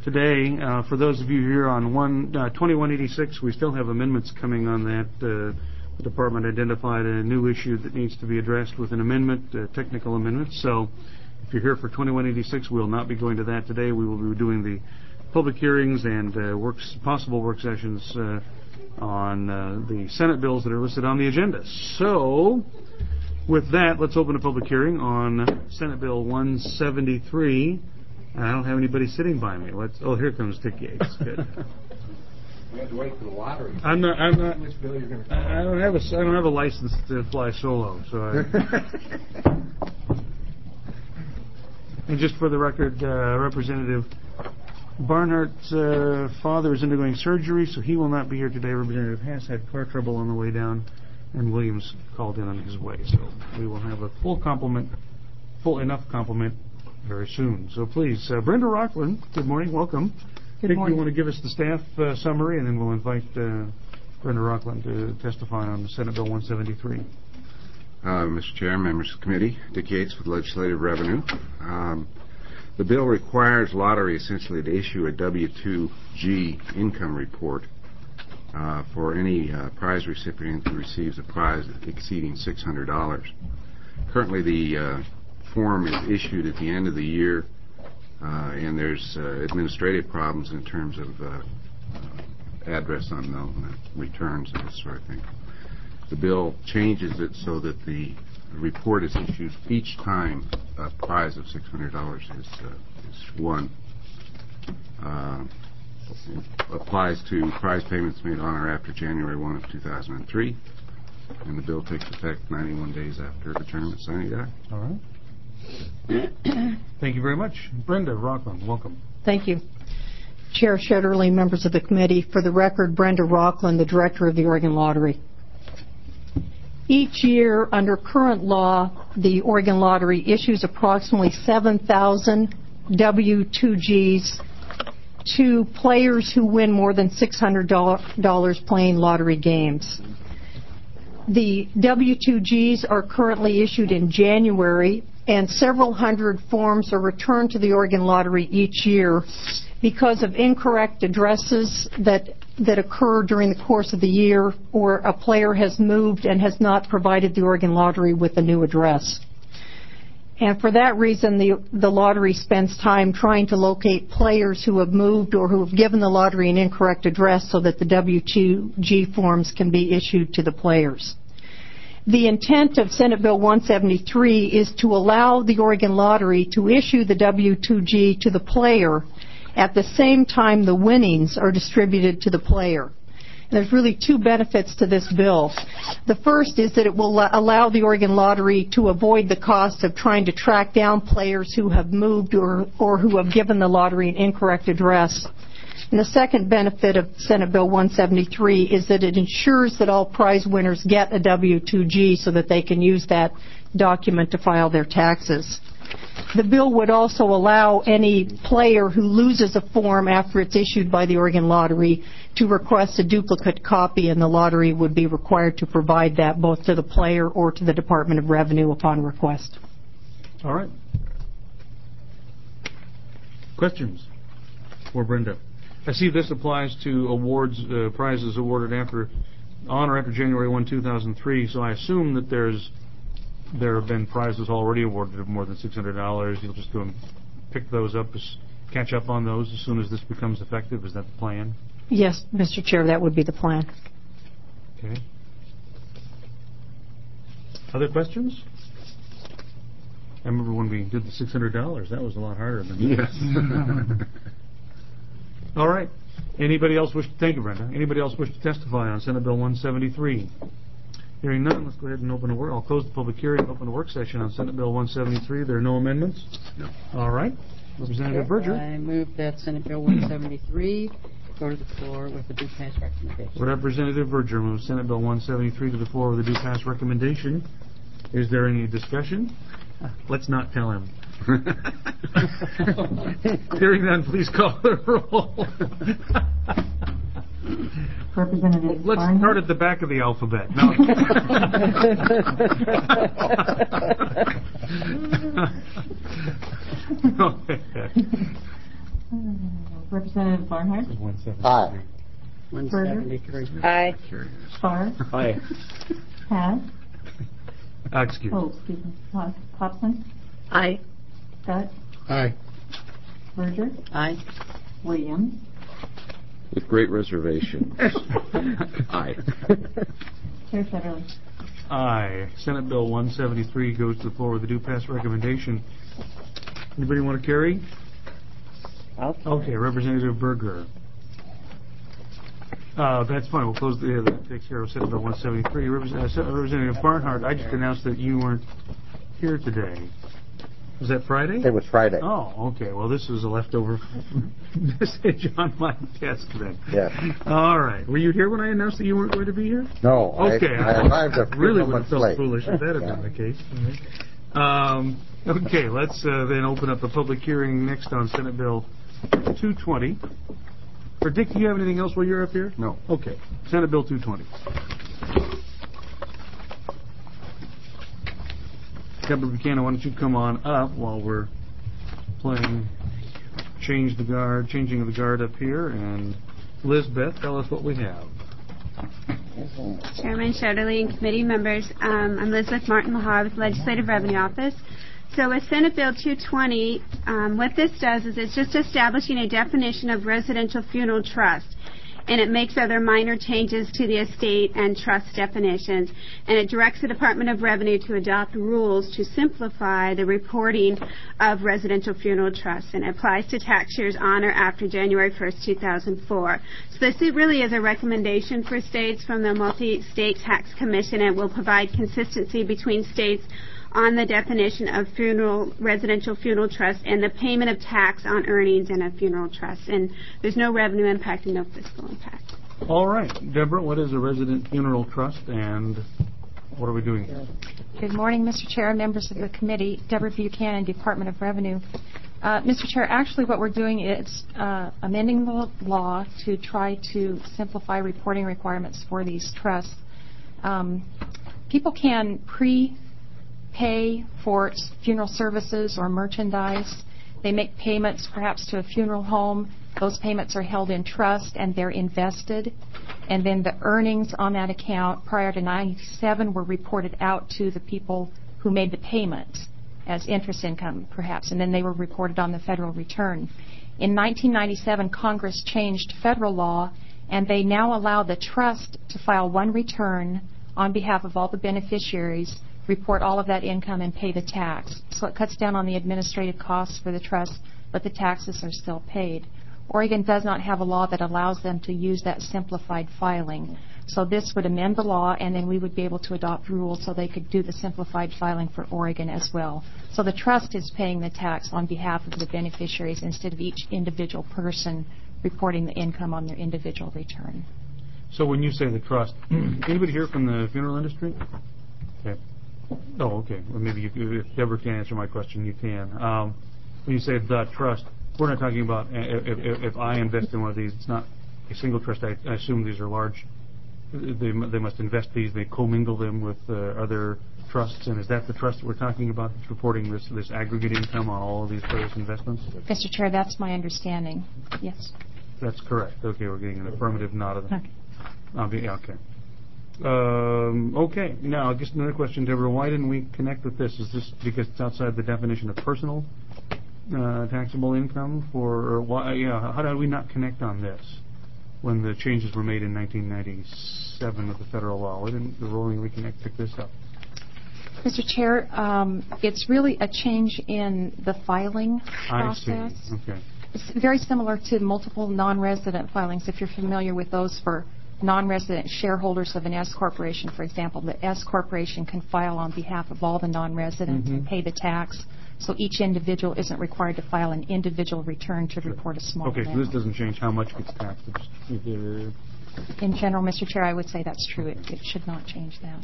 today. For those of you here on 2186, we still have amendments coming on that. The department identified a new issue that needs to be addressed with an amendment, a technical amendment. So if you're here for 2186, we will not be going to that today. We will be doing the public hearings and possible work sessions on the Senate bills that are listed on the agenda. So with that, let's open a public hearing on Senate Bill 173. I don't have anybody sitting by me. Here comes Dick Yates. Good. We have to wait for the lottery. I'm not. Which bill you're going to I don't have a license to fly solo. And just for the record, Representative Barnhart's father is undergoing surgery, so he will not be here today. Representative Hess had car trouble on the way down, and Williams called in on his way. So we will have a full enough complement very soon. So please, Brenda Rockland, good morning, welcome. Good morning. You want to give us the staff summary, and then we'll invite Brenda Rockland to testify on Senate Bill 173. Mr. Chair, members of the committee, Dick Yates with Legislative Revenue. The bill requires lottery essentially to issue a W-2G income report for any prize recipient who receives a prize exceeding $600. Currently, the form is issued at the end of the year, and there's administrative problems in terms of address unknown, returns, and this sort of thing. The bill changes it so that the report is issued each time a prize of $600 is won. Applies to prize payments made on or after January 1 of 2003, and the bill takes effect 91 days after the term of signing act. All right. Thank you very much. Brenda Rockland, welcome. Thank you. Chair Shetterly, members of the committee, for the record, Brenda Rockland, the Director of the Oregon Lottery. Each year, under current law, the Oregon Lottery issues approximately 7,000 W-2Gs to players who win more than $600 playing lottery games. The W-2Gs are currently issued in January, and several hundred forms are returned to the Oregon Lottery each year because of incorrect addresses that occur during the course of the year, or a player has moved and has not provided the Oregon Lottery with a new address. And for that reason, the lottery spends time trying to locate players who have moved or who have given the lottery an incorrect address so that the W-2G forms can be issued to the players. The intent of Senate Bill 173 is to allow the Oregon Lottery to issue the W-2G to the player at the same time the winnings are distributed to the player. And there's really two benefits to this bill. The first is that it will allow the Oregon Lottery to avoid the cost of trying to track down players who have moved or who have given the lottery an incorrect address. And the second benefit of Senate Bill 173 is that it ensures that all prize winners get a W-2G so that they can use that document to file their taxes. The bill would also allow any player who loses a form after it's issued by the Oregon Lottery to request a duplicate copy, and the lottery would be required to provide that both to the player or to the Department of Revenue upon request. All right. Questions for Brenda? I see this applies to awards, prizes awarded on or after January 1, 2003, so I assume that there have been prizes already awarded of more than $600. You'll just go and pick those up, catch up on those as soon as this becomes effective. Is that the plan? Yes, Mr. Chair, that would be the plan. Okay. Other questions? I remember when we did the $600. That was a lot harder than that. Yes. All right. Anybody else wish to thank you, Brenda? Anybody else wish to testify on Senate Bill 173? Hearing none, let's go ahead and open I'll close the public hearing and open a work session on Senate Bill 173. There are no amendments? No. All right. Representative Berger. I move that Senate Bill 173 go to the floor with a due pass recommendation. Representative Berger moves Senate Bill 173 to the floor with a due pass recommendation. Is there any discussion? Let's not tell him. Hearing none, please call the roll. Representative Let's Barnhart. start at the back of the alphabet. No. Representative Barnhart. 173. Aye. 173. Aye. Farr. Aye. Paz. Excuse me. Oh, excuse me. Hobson. Aye. Scott. Aye. Berger. Aye. Williams. With great reservation. Aye. Chair Federer. Aye. Senate Bill 173 goes to the floor with a due pass recommendation. Anybody want to carry? Okay, Representative Berger. That's fine. We'll close that takes care of Senate Bill 173. Representative Barnhart, I just announced that you weren't here today. Was that Friday? It was Friday. Oh, okay. Well, this is a leftover message on my desk then. Yes. All right. Were you here when I announced that you weren't going to be here? No. Okay. I arrived a few really would moments have felt late. foolish if that had been the case. Okay, let's then open up a public hearing next on Senate Bill 220. Or Dick, do you have anything else while you're up here? No. Okay. Senate Bill 220. Deborah Buchanan, why don't you come on up while we're playing changing of the guard up here, and Lizbeth, tell us what we have. Chairman Shetterly and committee members, I'm Elizabeth Martin Lahar with Legislative Revenue Office. So with Senate Bill 220, what this does is it's just establishing a definition of residential funeral trust, and it makes other minor changes to the estate and trust definitions, and it directs the Department of Revenue to adopt rules to simplify the reporting of residential funeral trusts, and it applies to tax years on or after January 1st, 2004. So this really is a recommendation for states from the Multi-State Tax Commission, and will provide consistency between states on the definition of residential funeral trust and the payment of tax on earnings in a funeral trust. And there's no revenue impact and no fiscal impact. All right. Deborah, what is a resident funeral trust, and what are we doing here? Good morning, Mr. Chair, members of the committee. Deborah Buchanan, Department of Revenue. Mr. Chair, actually what we're doing is amending the law to try to simplify reporting requirements for these trusts. People can pay for funeral services or merchandise. They make payments perhaps to a funeral home. Those payments are held in trust and they're invested. And then the earnings on that account prior to 1997 were reported out to the people who made the payments as interest income perhaps. And then they were reported on the federal return. In 1997, Congress changed federal law, and they now allow the trust to file one return on behalf of all the beneficiaries, report all of that income, and pay the tax. So it cuts down on the administrative costs for the trust, but the taxes are still paid. Oregon does not have a law that allows them to use that simplified filing. So this would amend the law, and then we would be able to adopt rules so they could do the simplified filing for Oregon as well. So the trust is paying the tax on behalf of the beneficiaries instead of each individual person reporting the income on their individual return. So when you say the trust, anybody here from the funeral industry? Okay. Oh, okay. Well, maybe if Deborah can answer my question, you can. When you say the trust, we're not talking about if I invest in one of these. It's not a single trust. I assume these are large. They must invest these. They commingle them with other trusts. And is that the trust that we're talking about that's reporting this aggregate income on all of these various investments? Mr. Chair, that's my understanding. Yes. That's correct. Okay, we're getting an affirmative nod of Okay. Okay. Okay. Now, just another question, Deborah. Why didn't we connect with this? Is this because it's outside the definition of personal taxable income? Or why? Yeah. How did we not connect on this when the changes were made in 1997 with the federal law? Why didn't the Rolling Reconnect pick this up? Mr. Chair, it's really a change in the filing process. I see. Okay. It's very similar to multiple non-resident filings, if you're familiar with those for non-resident shareholders of an S corporation, for example. The S corporation can file on behalf of all the non-residents and pay the tax, so each individual isn't required to file an individual return to report a small amount. Okay, so this doesn't change how much gets taxed. In general, Mr. Chair, I would say that's true. It should not change that.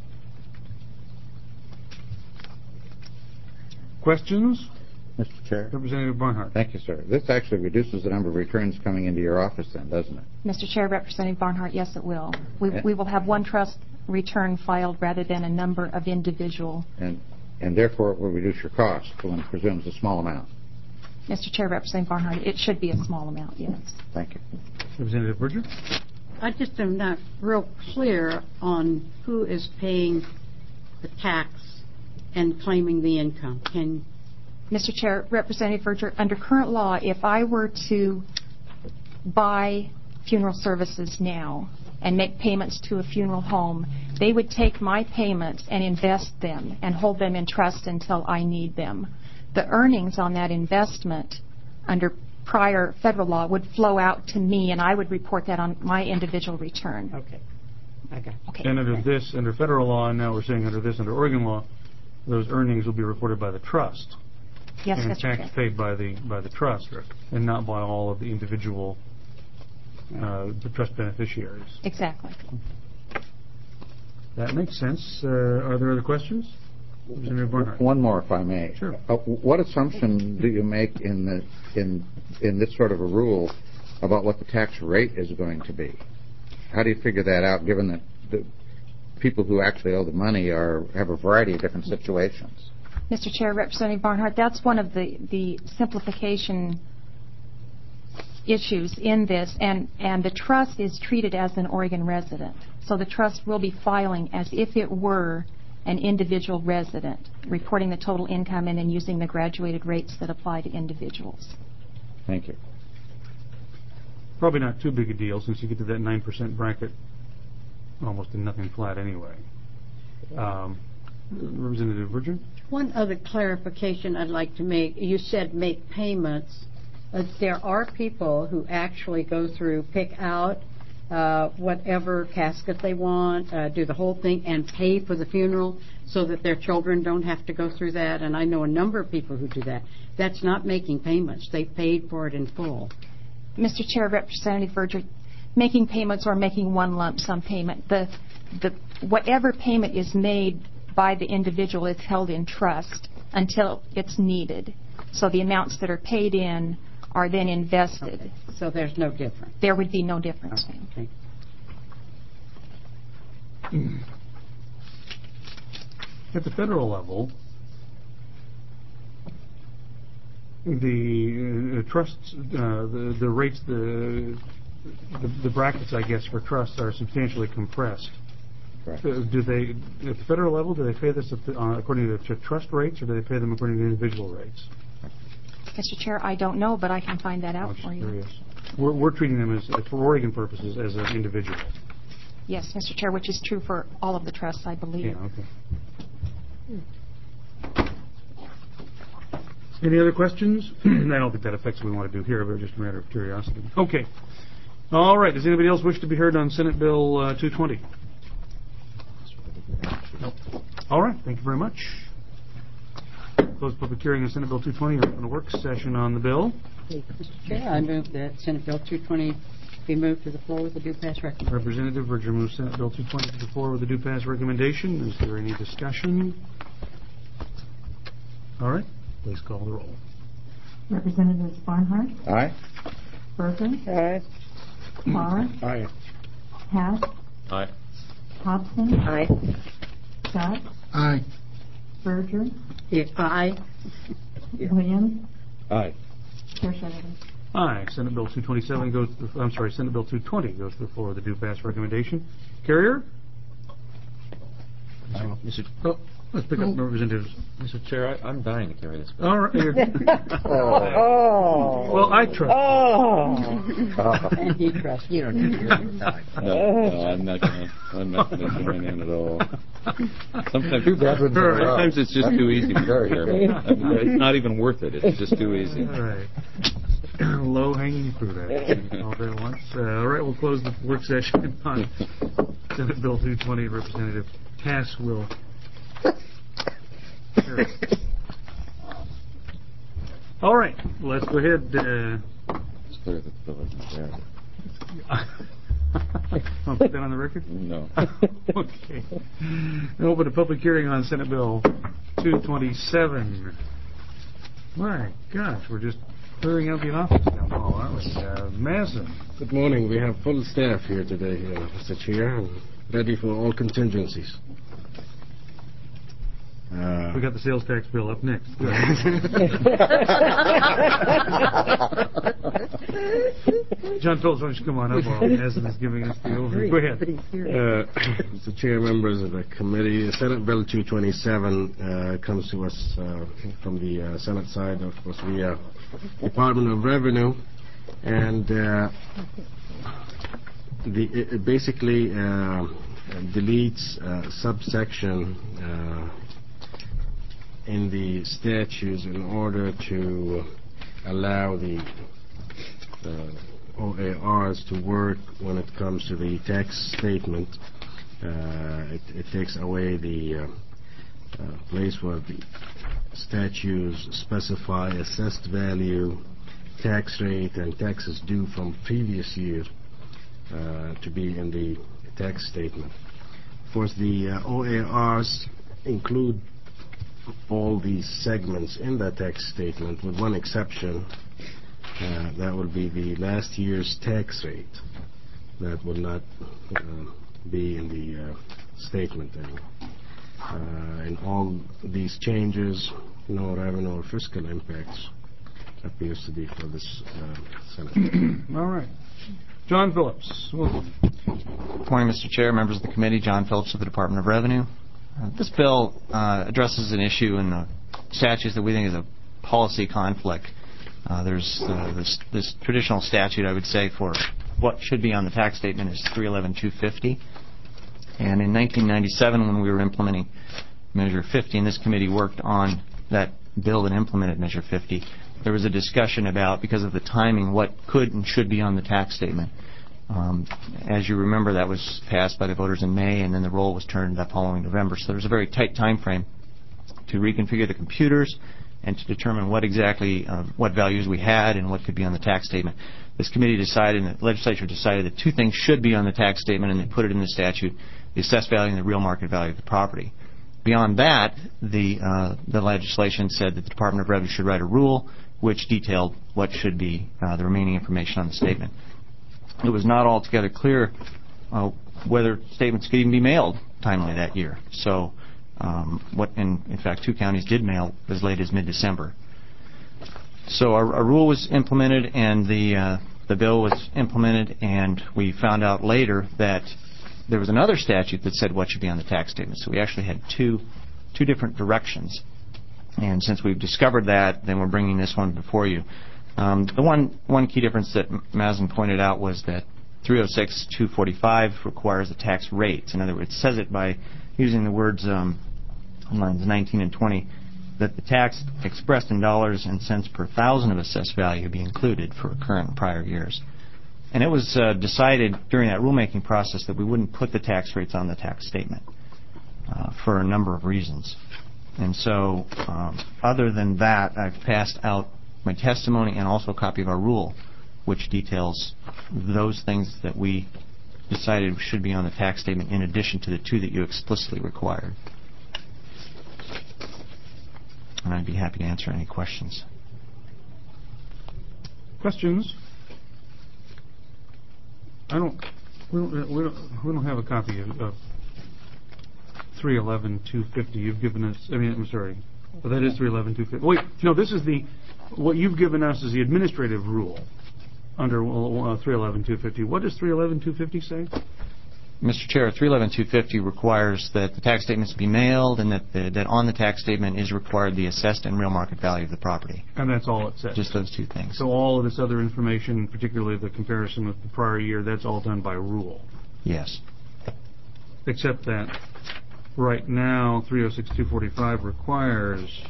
Questions? Mr. Chair. Representative Barnhart. Thank you, sir. This actually reduces the number of returns coming into your office then, doesn't it? Mr. Chair, Representative Barnhart, yes, it will. We will have one trust return filed rather than a number of individual. And therefore it will reduce your cost, one presumes a small amount. Mr. Chair, Representative Barnhart, it should be a small amount, yes. Thank you. Representative Berger? I just am not real clear on who is paying the tax and claiming the income. Can Mr. Chair, Representative Berger, under current law, if I were to buy funeral services now and make payments to a funeral home, they would take my payments and invest them and hold them in trust until I need them. The earnings on that investment under prior federal law would flow out to me, and I would report that on my individual return. Okay. Okay. Okay. And under federal law, and now we're saying under Oregon law, those earnings will be reported by the trust. Yes, and Mr. tax Chair. paid by the trust, and not by all of the individual the trust beneficiaries. Exactly. That makes sense. Are there other questions? Representative Barnhart. One more, if I may. Sure. What assumption do you make in this sort of a rule about what the tax rate is going to be? How do you figure that out, given that the people who actually owe the money have a variety of different situations? Mr. Chair, Representative Barnhart, that's one of the simplification issues in this, and the trust is treated as an Oregon resident. So the trust will be filing as if it were an individual resident, reporting the total income and then using the graduated rates that apply to individuals. Thank you. Probably not too big a deal, since you get to that 9% bracket almost in nothing flat anyway. Representative Berger? One other clarification I'd like to make. You said make payments. There are people who actually go through, pick out whatever casket they want, do the whole thing, and pay for the funeral so that their children don't have to go through that. And I know a number of people who do that. That's not making payments. They paid for it in full. Mr. Chair, Representative Berger, making payments or making one lump sum payment, whatever payment is made by the individual is held in trust until it's needed. So the amounts that are paid in are then invested. Okay. So there's no difference. There would be no difference. Okay. At the federal level, the trusts, the rates, the brackets, I guess, for trusts are substantially compressed. Correct. Do they, at the federal level, do they pay this according to trust rates, or do they pay them according to individual rates? Mr. Chair, I don't know, but I can find that out for you. Curious. We're treating them as, for Oregon purposes, as an individual. Yes, Mr. Chair, which is true for all of the trusts, I believe. Yeah, okay. Any other questions? I don't think that affects what we want to do here, but just a matter of curiosity. Okay. All right. Does anybody else wish to be heard on Senate Bill 220? Nope. All right. Thank you very much. Close public hearing on Senate Bill 220. Open a work session on the bill. Mr. Chair, I move that Senate Bill 220 be moved to the floor with a due pass recommendation. Representative Berger moves Senate Bill 220 to the floor with a due pass recommendation. Is there any discussion? All right. Please call the roll. Representatives Barnhart, Aye. Berger, Aye. Barr, Aye. Hess, Aye. Hobson, Aye. Scott, Aye. Berger, Aye. Williams, Aye. Chair Shedlin. Aye. Senate Bill 227 goes to the, Senate Bill 220 goes to the floor with a due pass recommendation. Carrier? Let's pick up representatives. Mr. Chair, I'm dying to carry this bill. All right. Well, I trust. And he trusts you. No, I'm not going to join in at all. Sometimes it's just too easy to carry here. It's not even worth it. It's just too easy. All right. Low-hanging fruit, actually, all at once. All right, we'll close the work session on Senate Bill 220. Representative Tass will. Sure. All right, let's go ahead. It's clear that the bill isn't there. I'll put that on the record? No. Okay. Open a public hearing on Senate Bill 227. My gosh, we're just clearing out the office down the hall, aren't we? Massive. Good morning. We have full staff here today, Mr. Chair, and ready for all contingencies. We got the sales tax bill up next. John Phillips, why don't you come on up while Hazen is giving us the overview. Go ahead. Mr. Chair, members of the committee, Senate Bill 227 comes to us from the Senate side, of course, via Department of Revenue, and it basically deletes subsection in the statutes in order to allow the OARs to work when it comes to the tax statement. It takes away the place where the statutes specify assessed value, tax rate, and taxes due from previous year to be in the tax statement. Of course, the OARs include all these segments in the tax statement with one exception. That will be the last year's tax rate. That will not be in the statement anymore. In all these changes, no revenue or fiscal impacts appears to be for this Senate. All right. John Phillips. Welcome. Good morning, Mr. Chair, members of the committee. John Phillips of the Department of Revenue. This bill addresses an issue in the statutes that we think is a policy conflict. There's this traditional statute, I would say, for what should be on the tax statement is 311-250. And in 1997, when we were implementing Measure 50, and this committee worked on that bill that implemented Measure 50, there was a discussion about, because of the timing, what could and should be on the tax statement. As you remember, that was passed by the voters in May, and then the roll was turned that following November. So there was a very tight time frame to reconfigure the computers and to determine what exactly, what values we had and what could be on the tax statement. This committee decided, and the legislature decided, that two things should be on the tax statement, and they put it in the statute: the assessed value and the real market value of the property. Beyond that, the legislation said that the Department of Revenue should write a rule which detailed what should be the remaining information on the statement. It was not altogether clear whether statements could even be mailed timely that year. So, in fact, two counties did mail as late as mid-December. So a rule was implemented, and the bill was implemented, and we found out later that there was another statute that said what should be on the tax statement. So we actually had two different directions. And since we've discovered that, then we're bringing this one before you. The one key difference that Mazen pointed out was that 306-245 requires the tax rates. In other words, it says it by using the words on lines 19 and 20, that the tax expressed in dollars and cents per thousand of assessed value be included for current and prior years. And it was decided during that rulemaking process that we wouldn't put the tax rates on the tax statement for a number of reasons. And so, other than that, I've passed out my testimony and also a copy of our rule, which details those things that we decided should be on the tax statement in addition to the two that you explicitly required. And I'd be happy to answer any questions. Questions? We don't have a copy of 311-250. You've given us. I'm sorry. But that is 311-250. Wait, no. This is what you've given us is the administrative rule under 311-250. What does 311-250 say? Mr. Chair, 311-250 requires that the tax statements be mailed, and that on the tax statement is required the assessed and real market value of the property. And that's all it says? Just those two things. So all of this other information, particularly the comparison with the prior year, that's all done by rule? Yes. Except that right now 306-245 requires,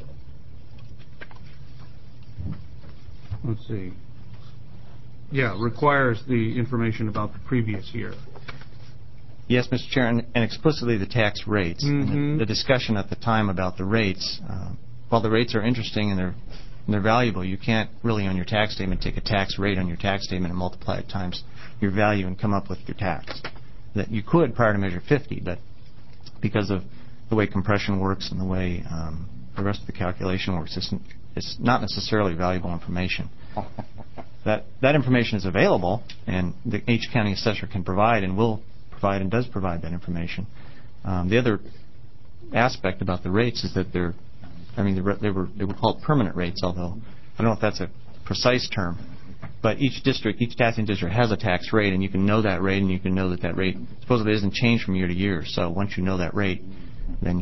requires the information about the previous year. Yes, Mr. Chair, and explicitly the tax rates. Mm-hmm. The discussion at the time about the rates, while the rates are interesting and they're valuable, you can't really on your tax statement take a tax rate on your tax statement and multiply it times your value and come up with your tax. That you could prior to Measure 50, but because of the way compression works and the way the rest of the calculation works, it's not necessarily valuable information. That information is available, and each county assessor can provide and will provide and does provide that information. The other aspect about the rates is that they were called permanent rates, although I don't know if that's a precise term. But each taxing district has a tax rate, and you can know that rate, and you can know that rate supposedly doesn't change from year to year. So once you know that rate, then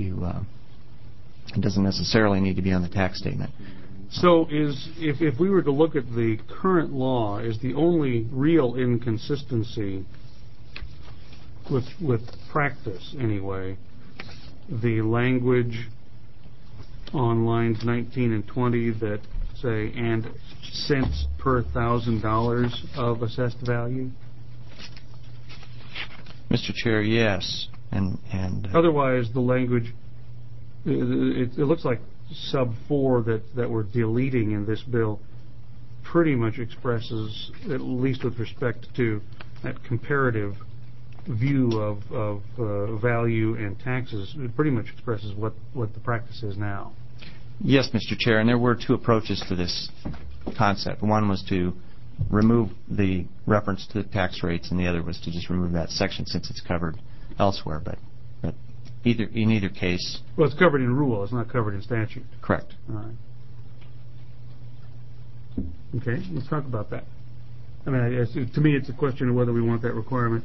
it doesn't necessarily need to be on the tax statement. So if we were to look at the current law, is the only real inconsistency with practice anyway, the language on lines 19 and 20 that say, and cents per $1,000 of assessed value? Mr. Chair, yes. And otherwise, the language, it looks like sub 4 that we're deleting in this bill pretty much expresses, at least with respect to that comparative view of value and taxes, it pretty much expresses what the practice is now. Yes, Mr. Chair, and there were two approaches to this concept. One was to remove the reference to the tax rates, and the other was to just remove that section since it's covered elsewhere. But in either case... Well, it's covered in rule. It's not covered in statute. Correct. All right. Okay, let's talk about that. I mean, to me, it's a question of whether we want that requirement.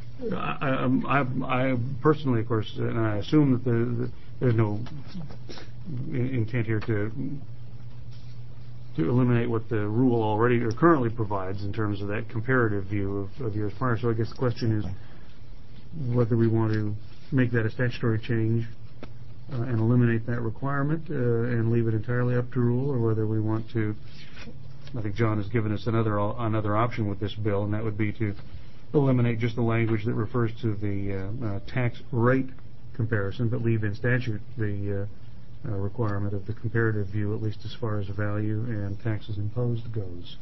I personally, of course, and I assume that there's no intent here to eliminate what the rule already or currently provides in terms of that comparative view of years prior. So I guess the question is whether we want to make that a statutory change and eliminate that requirement and leave it entirely up to rule, or whether we want to. I think John has given us another option with this bill, and that would be to eliminate just the language that refers to the tax rate comparison, but leave in statute the requirement of the comparative view, at least as far as value and taxes imposed goes.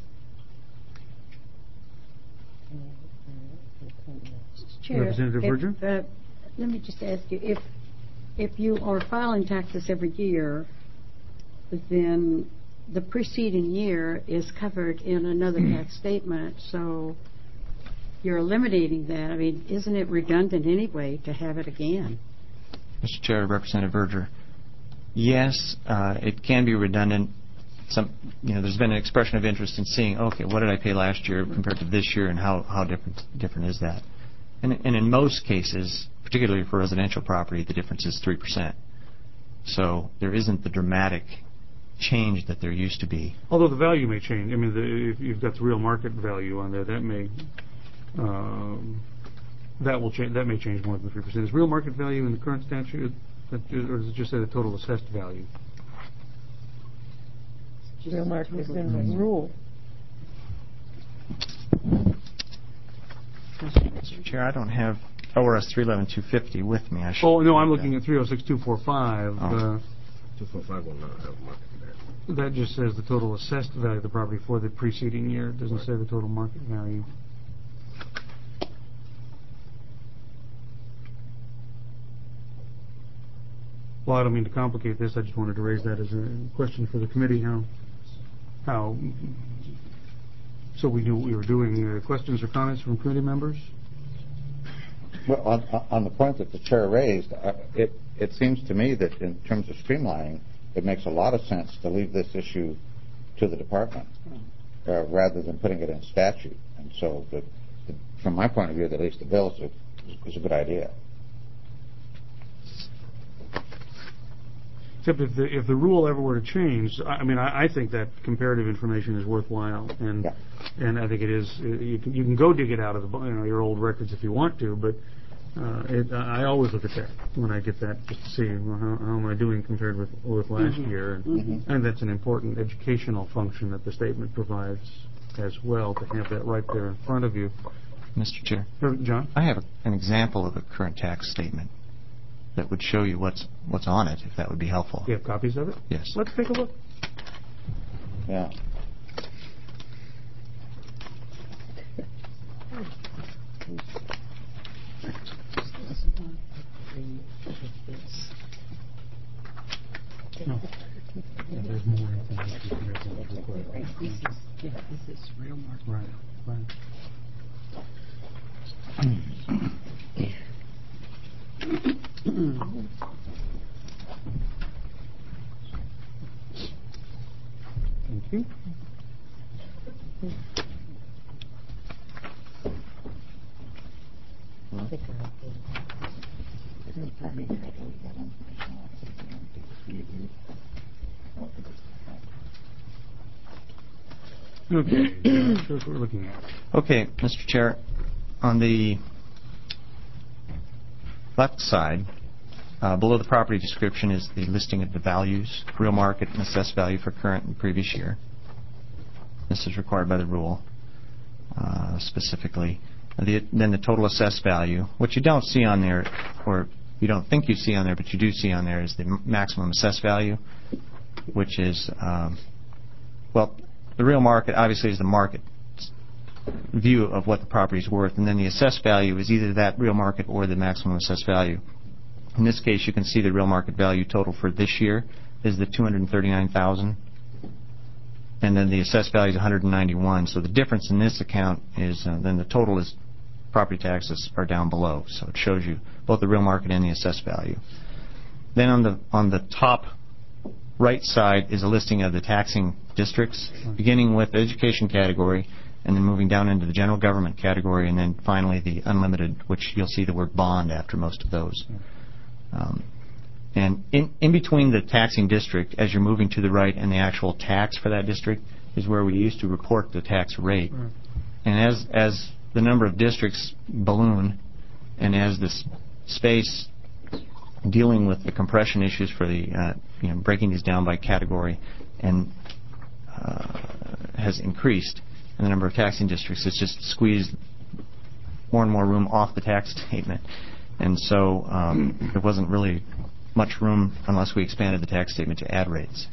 Chair, Representative Berger? Let me just ask you, if you are filing taxes every year, then the preceding year is covered in another tax statement, so you're eliminating that. I mean, isn't it redundant anyway to have it again? Mr. Chair, Representative Berger, yes, it can be redundant. There's been an expression of interest in seeing, okay, what did I pay last year compared to this year, and how different is that? And in most cases, particularly for residential property, the difference is 3%. So there isn't the dramatic change that there used to be. Although the value may change. I mean, if you've got the real market value on there, that may will change. That may change more than 3%. Is real market value in the current statute, or does it just say the total assessed value? Real market is in the rule. Mr. Chair, I don't have ORS 311-250 with me. Oh, no, I'm looking at 306-245. 245 will not have market value. That just says the total assessed value of the property for the preceding year. It doesn't say the total market value. Well, I don't mean to complicate this. I just wanted to raise that as a question for the committee. How so we knew what we were doing. Questions or comments from committee members? Well, on the point that the chair raised, it seems to me that in terms of streamlining, it makes a lot of sense to leave this issue to the department rather than putting it in statute. And so, from my point of view, at least the bill is a good idea. Except if the rule ever were to change, I mean, I think that comparative information is worthwhile, and I think it is. You can go dig it out of your old records if you want to, but I always look at that when I get that, just to see how am I doing compared with last year, and that's an important educational function that the statement provides as well, to have that right there in front of you. Mr. Chair, John, I have an example of a current tax statement that would show you what's on it, if that would be helpful. You have copies of it? Yes. Let's take a look. Yeah. No. Yeah, there's more information. This is real market. Right. Okay, Josh, that's what we're looking at. Okay, Mr. Chair, on the left side, below the property description is the listing of the values, real market and assessed value for current and previous year. This is required by the rule, specifically. Then the total assessed value. What you don't see on there, or you don't think you see on there, but you do see on there, is the maximum assessed value, which is, well, the real market obviously is the market view of what the property is worth, and then the assessed value is either that real market or the maximum assessed value. In this case, you can see the real market value total for this year is the $239,000, and then the assessed value is $191. So the difference in this account is then the total is property taxes are down below. So it shows you both the real market and the assessed value. Then on the top right side is a listing of the taxing districts, beginning with the education category, and then moving down into the general government category, and then finally the unlimited, which you'll see the word bond after most of those. And in between the taxing district, as you're moving to the right, and the actual tax for that district is where we used to report the tax rate. And as the number of districts balloon, and as this space dealing with the compression issues for the breaking these down by category and has increased, and the number of taxing districts, it's just squeezed more and more room off the tax statement. And so there wasn't really much room, unless we expanded the tax statement, to add rates.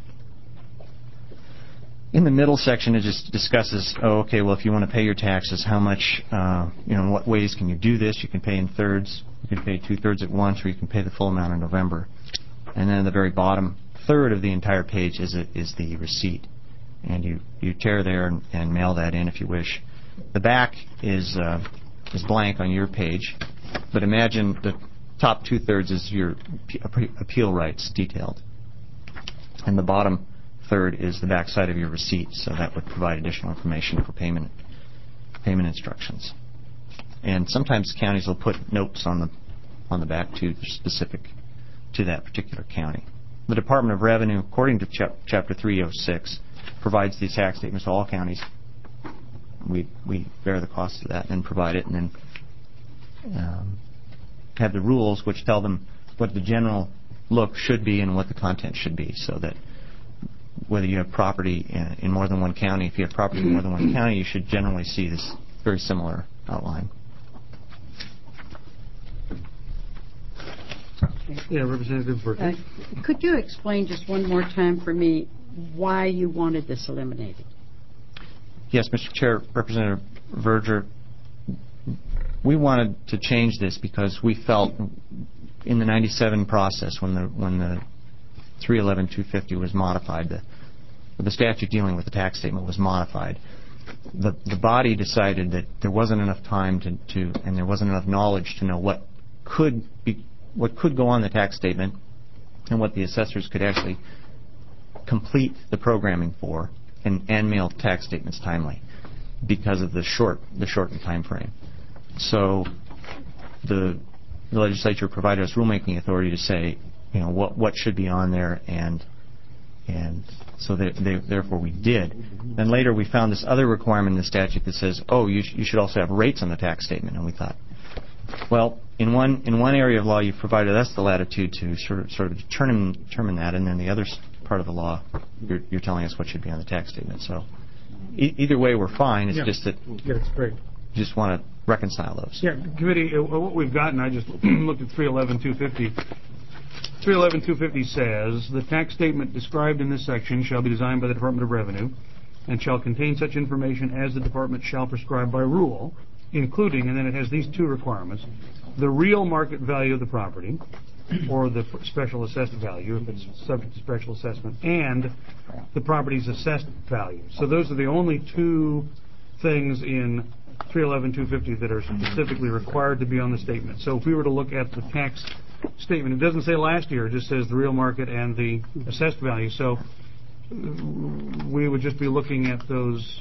In the middle section, it just discusses, okay, well, if you want to pay your taxes, how much, in what ways can you do this? You can pay in thirds. You can pay 2/3 at once, or you can pay the full amount in November. And then at the very bottom third of the entire page is the receipt. And you tear there and mail that in if you wish. The back is blank on your page, but imagine the top 2/3 is your appeal rights detailed. And the bottom third is the back side of your receipt, so that would provide additional information for payment instructions. And sometimes counties will put notes on the back too, specific to that particular county. The Department of Revenue, according to Chapter 306, provides these tax statements to all counties. We bear the cost of that and provide it, and then have the rules which tell them what the general look should be and what the content should be, so that whether you have property in more than one county, if you have property in more than one county, you should generally see this very similar outline. Yeah, Representative Burton. Could you explain just one more time for me why you wanted this eliminated? Yes, Mr. Chair, Representative Verger, we wanted to change this because we felt in the 97 process, when the 311-250 was modified, the statute dealing with the tax statement was modified, the body decided that there wasn't enough time and there wasn't enough knowledge to know what could go on the tax statement and what the assessors could actually complete the programming for and mail tax statements timely because of the shortened time frame. So the legislature provided us rulemaking authority to say, what should be on there, and so therefore we did. And later we found this other requirement in the statute that says, you should also have rates on the tax statement. And we thought, well, in one area of law you've provided us the latitude to sort of determine that, and then the other part of the law you're telling us what should be on the tax statement. So either way we're fine. It's just that it's great. You just want to reconcile those. Yeah, committee, what we've gotten, I just looked at 311-250. 311-250 says, the tax statement described in this section shall be designed by the Department of Revenue and shall contain such information as the Department shall prescribe by rule, including, and then it has these two requirements, the real market value of the property, or the special assessed value if it's subject to special assessment, and the property's assessed value. So those are the only two things in 311-250 that are specifically required to be on the statement. So if we were to look at the tax statement, it doesn't say last year, it just says the real market and the assessed value. So we would just be looking at those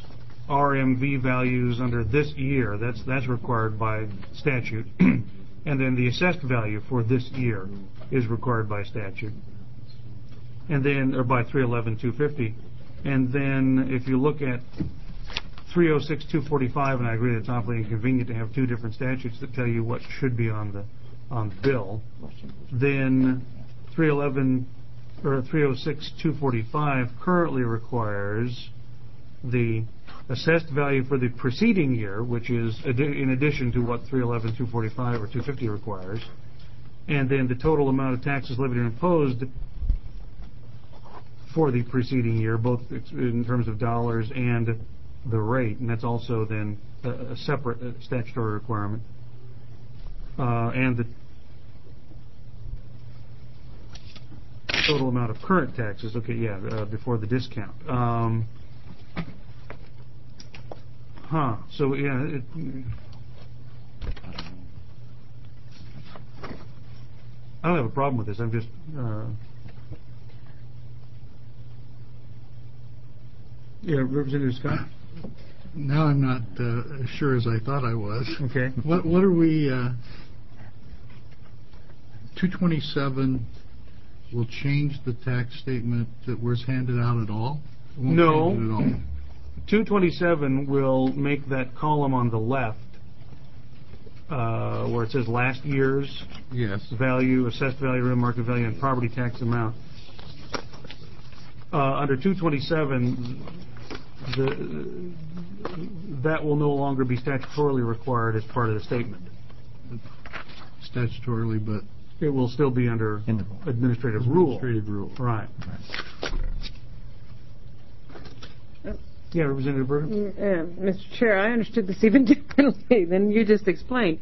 RMV values under this year. That's required by statute. And then the assessed value for this year is required by statute. And then, or by 311-250. And then if you look at 306-245, and I agree that it's awfully inconvenient to have two different statutes that tell you what should be on the bill, then 306-245 currently requires the assessed value for the preceding year, which is in addition to what 311-245 or 250 requires, and then the total amount of taxes levied and imposed for the preceding year, both in terms of dollars and the rate, and that's also then a separate statutory requirement. And the total amount of current taxes, before the discount. So, yeah, I don't have a problem with this. I'm just... Representative Scott? Now I'm not as sure as I thought I was. Okay. What are we... 227 will change the tax statement that was handed out at all? It won't No. change it at all. 227 will make that column on the left where it says last year's value, assessed value, real market value, and property tax amount. Under 227, that will no longer be statutorily required as part of the statement. Statutorily, but... It will still be under administrative rule. Administrative rule. Right. Yeah, Representative Berger? Mr. Chair, I understood this even differently than you just explained.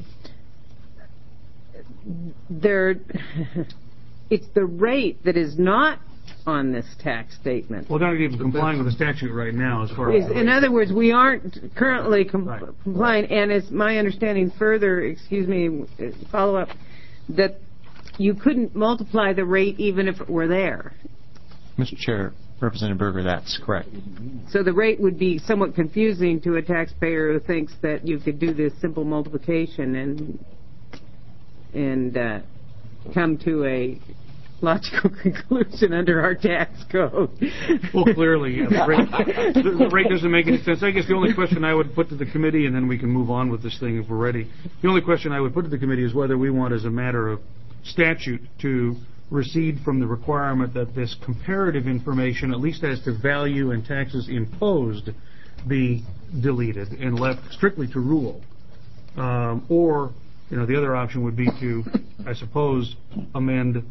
It's the rate that is not on this tax statement. Well, they're not even complying with the statute right now as far as... In other words, we aren't currently complying, and it's my understanding further, follow up, that you couldn't multiply the rate even if it were there. Mr. Chair, Representative Berger, that's correct. So the rate would be somewhat confusing to a taxpayer who thinks that you could do this simple multiplication and come to a logical conclusion under our tax code. Well, clearly, yeah, the rate doesn't make any sense. I guess the only question I would put to the committee, and then we can move on with this thing if we're ready, the only question I would put to the committee is whether we want, as a matter of statute, to recede from the requirement that this comparative information, at least as to value and taxes imposed, be deleted and left strictly to rule. Or, the other option would be to, I suppose, amend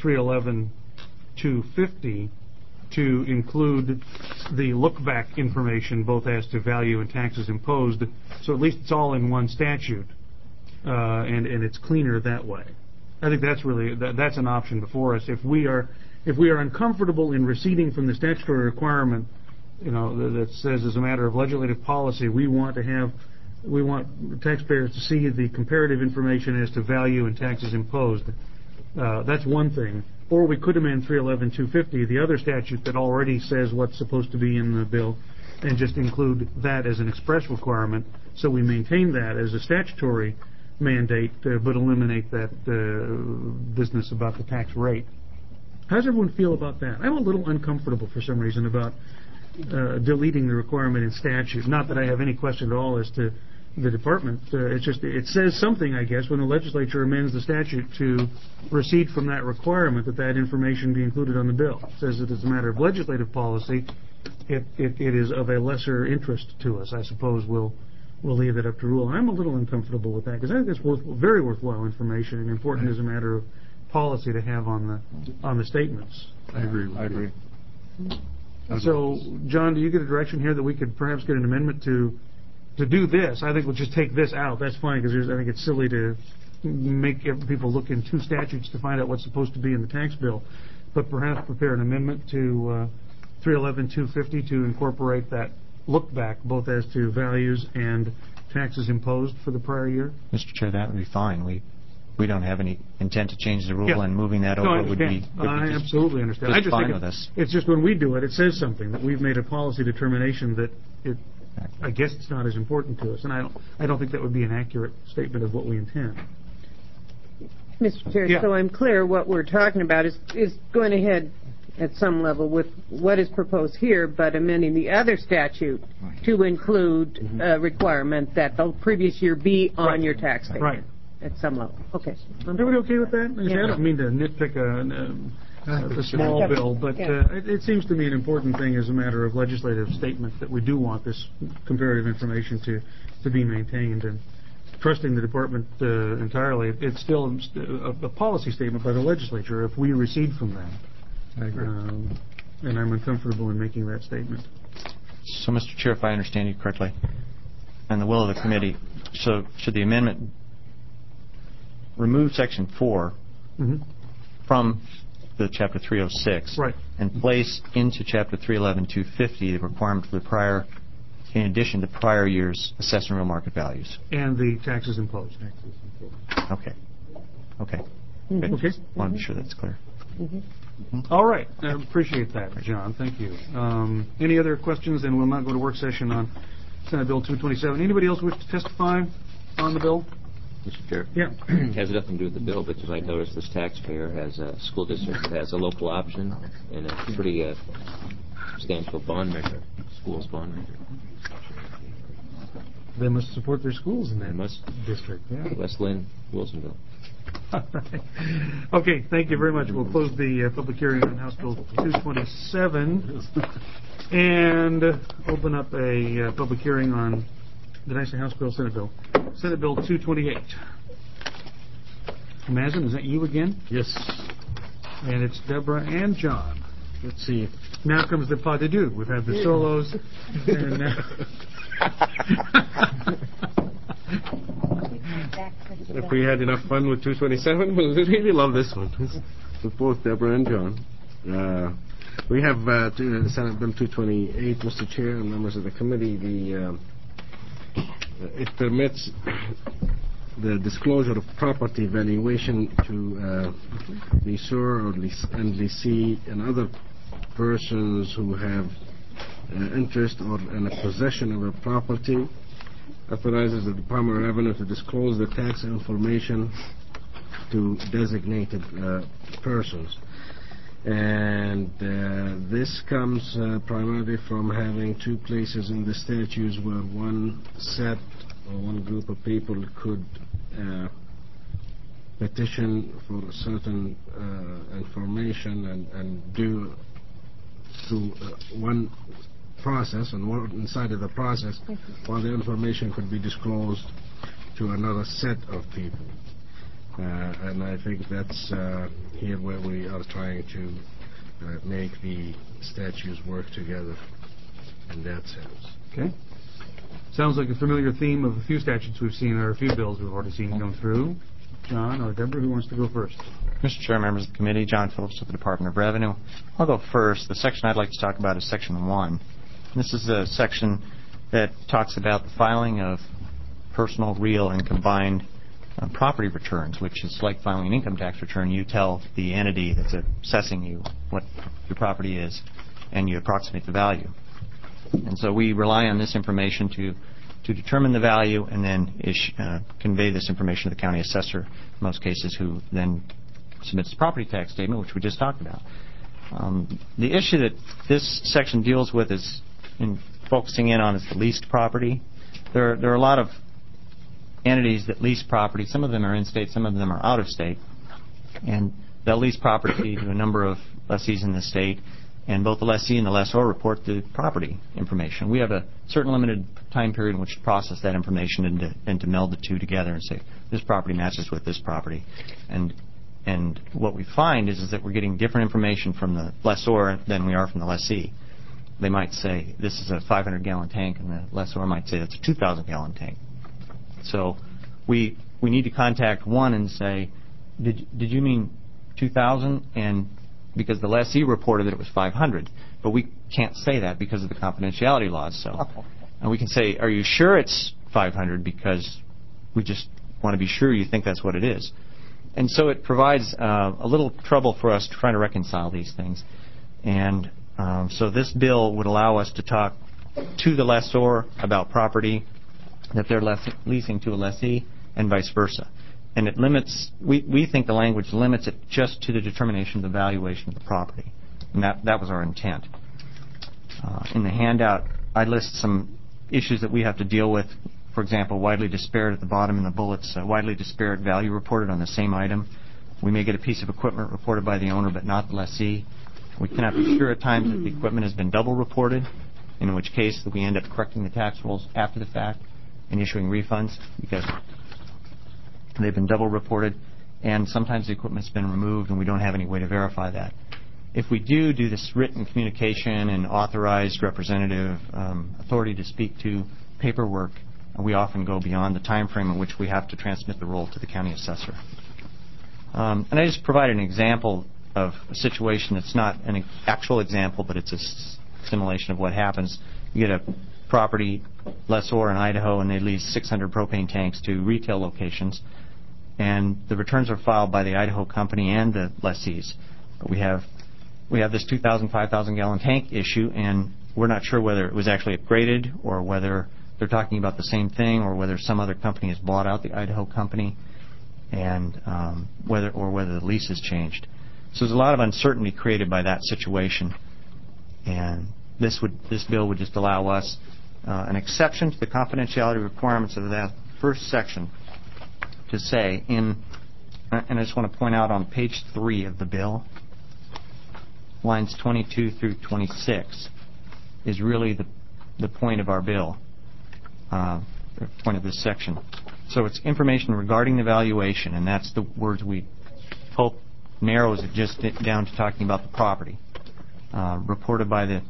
311-250 to include the look-back information both as to value and taxes imposed, so at least it's all in one statute, and it's cleaner that way. I think that's really that's an option before us. If we are uncomfortable in receding from the statutory requirement, that says as a matter of legislative policy we want taxpayers to see the comparative information as to value and taxes imposed. That's one thing. Or we could amend 311-250, the other statute that already says what's supposed to be in the bill, and just include that as an express requirement, so we maintain that as a statutory mandate, but eliminate that business about the tax rate. How does everyone feel about that? I'm a little uncomfortable for some reason about deleting the requirement in statute. Not that I have any question at all as to the department. It says something, I guess, when the legislature amends the statute to recede from that requirement that information be included on the bill. It says that as a matter of legislative policy, it is of a lesser interest to us. I suppose we'll leave it up to rule. I'm a little uncomfortable with that because I think it's very worthwhile information and important as a matter of policy to have on the statements. I agree. So, John, do you get a direction here that we could perhaps get an amendment to do this? I think we'll just take this out. That's fine because I think it's silly to make people look in two statutes to find out what's supposed to be in the tax bill. But perhaps prepare an amendment to 311-250 to incorporate that look back both as to values and taxes imposed for the prior year. Mr. Chair, that would be fine. We don't have any intent to change the rule, and moving that over would be I absolutely understand. Just fine with us. It's just when we do it, it says something that we've made a policy determination that I guess it's not as important to us, and I don't think that would be an accurate statement of what we intend. Mr. Chair, Yeah. so I'm clear, what we're talking about is going ahead at some level with what is proposed here, but amending the other statute to include a requirement that the previous year be on your tax statement. Right. At some level. Okay. Everybody okay with that? Yeah. I don't mean to nitpick a small bill, but it seems to me an important thing as a matter of legislative statement that we do want this comparative information to be maintained, and trusting the department entirely. It's still a policy statement by the legislature if we recede from that. I agree. And I'm uncomfortable in making that statement. So, Mr. Chair, if I understand you correctly, and the will of the committee, so should the amendment remove Section 4 from the Chapter 306 and place into Chapter 311-250 the requirement for the prior, in addition to prior year's assessed and real market values? And the taxes imposed. Okay. Okay. Okay. Want to be sure that's clear. All right. I appreciate that, John. Thank you. Any other questions? Then we'll not go to work session on Senate Bill 227. Anybody else wish to testify on the bill? Mr. Chair? Yeah. It has nothing to do with the bill, but as I noticed, this taxpayer has a school district that has a local option and a pretty substantial bond measure, school's bond measure. They must support their schools in that district. Yeah. West Lynn, Wilsonville. Okay, thank you very much. We'll close the public hearing on House Bill 227 and open up a public hearing on, did I say House Bill, Senate Bill? Senate Bill 228. Mazin, is that you again? Yes. And it's Deborah and John. Let's see. Now comes the pas de deux. We've had the solos. And if we had enough fun with 227, we'll really love this one. With both Deborah and John. We have Senate Bill 228, Mr. Chair and members of the committee. It permits the disclosure of property valuation to lessor and lessee and other persons who have interest or in a possession of a property. Authorizes the Department of Revenue to disclose the tax information to designated persons. And this comes primarily from having two places in the statutes where one set or one group of people could petition for a certain information and do through one process, and inside of the process, while the information could be disclosed to another set of people. And I think that's here where we are trying to make the statutes work together in that sense. Okay. Sounds like a familiar theme of a few statutes we've seen, or a few bills we've already seen come through. John or Deborah, who wants to go first? Mr. Chair, members of the committee, John Phillips of the Department of Revenue. I'll go first. The section I'd like to talk about is Section 1. This is a section that talks about the filing of personal, real, and combined property returns, which is like filing an income tax return. You tell the entity that's assessing you what your property is, and you approximate the value. And so we rely on this information to determine the value and then convey this information to the county assessor, in most cases, who then submits the property tax statement, which we just talked about. The issue that this section deals with is focusing in on is the leased property. There are a lot of entities that lease property. Some of them are in-state, some of them are out-of-state. And they'll lease property to a number of lessees in the state, and both the lessee and the lessor report the property information. We have a certain limited time period in which to process that information and to meld the two together and say, this property matches with this property. And what we find is that we're getting different information from the lessor than we are from the lessee. They might say, this is a 500-gallon tank, and the lessor might say it's a 2,000-gallon tank. So we need to contact one and say, did you mean 2,000? And because the lessee reported that it was 500, but we can't say that because of the confidentiality laws. So, and we can say, are you sure it's 500? Because we just want to be sure you think that's what it is. And so it provides a little trouble for us trying to reconcile these things. And so this bill would allow us to talk to the lessor about property that they're leasing to a lessee, and vice versa. And it limits, we think the language limits it just to the determination of the valuation of the property. And that was our intent. In the handout, I list some issues that we have to deal with. For example, widely disparate at the bottom in the bullets, widely disparate value reported on the same item. We may get a piece of equipment reported by the owner but not the lessee. We cannot be sure at times that the equipment has been double reported, in which case that we end up correcting the tax rolls after the fact and issuing refunds because they've been double reported, and sometimes the equipment's been removed and we don't have any way to verify that. If we do this written communication and authorized representative authority to speak to paperwork, we often go beyond the time frame in which we have to transmit the roll to the county assessor. And I just provide an example of a situation that's not an actual example, but it's a simulation of what happens. You get a property lessor in Idaho, and they lease 600 propane tanks to retail locations, and the returns are filed by the Idaho company and the lessees. But we have this 2,000, 5,000 gallon tank issue, and we're not sure whether it was actually upgraded or whether they're talking about the same thing or whether some other company has bought out the Idaho company, and whether the lease has changed. So there's a lot of uncertainty created by that situation, and this bill would just allow us an exception to the confidentiality requirements of that first section to say and I just want to point out on page 3 of the bill, lines 22 through 26 is really the point of our bill, the point of this section. So it's information regarding the valuation, and that's the words we hope narrows it just down to talking about the property. Reported by the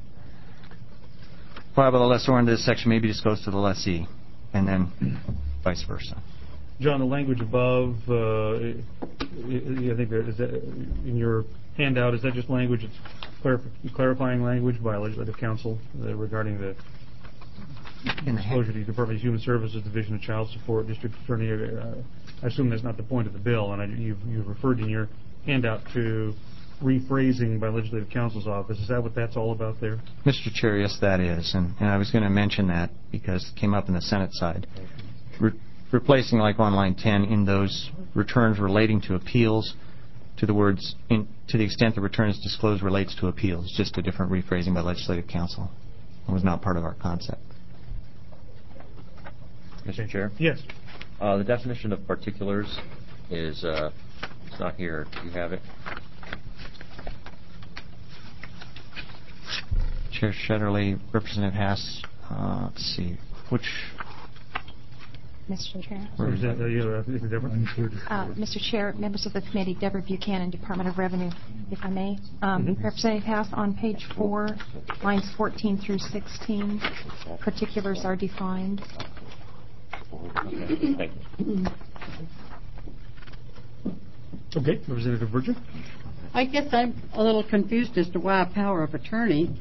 lessor under this section may be disclosed to the lessee, and then vice versa. John, the language above, I think is that in your handout, is that just language, it's clarifying language by Legislative Council regarding the disclosure to the Department of Human Services, Division of Child Support, District Attorney? I assume that's not the point of the bill, and you've referred in your handout to rephrasing by Legislative Counsel's office. Is that what that's all about there? Mr. Chair, yes, that is, and I was going to mention that because it came up in the Senate side. Replacing, like on line 10, in those returns relating to appeals, to the words, to the extent the return is disclosed relates to appeals, just a different rephrasing by Legislative Counsel. It was not part of our concept. Mr. Chair? Yes. The definition of particulars is, it's not here. Do you have it? Chair Shetterly, Representative Haas, let's see, which... Mr. Chair. Mr. Chair, members of the committee, Deborah Buchanan, Department of Revenue, if I may. Representative Haas, on page 4, lines 14 through 16, particulars are defined. Okay, thank you. Okay, Representative Berger. I guess I'm a little confused as to why a power of attorney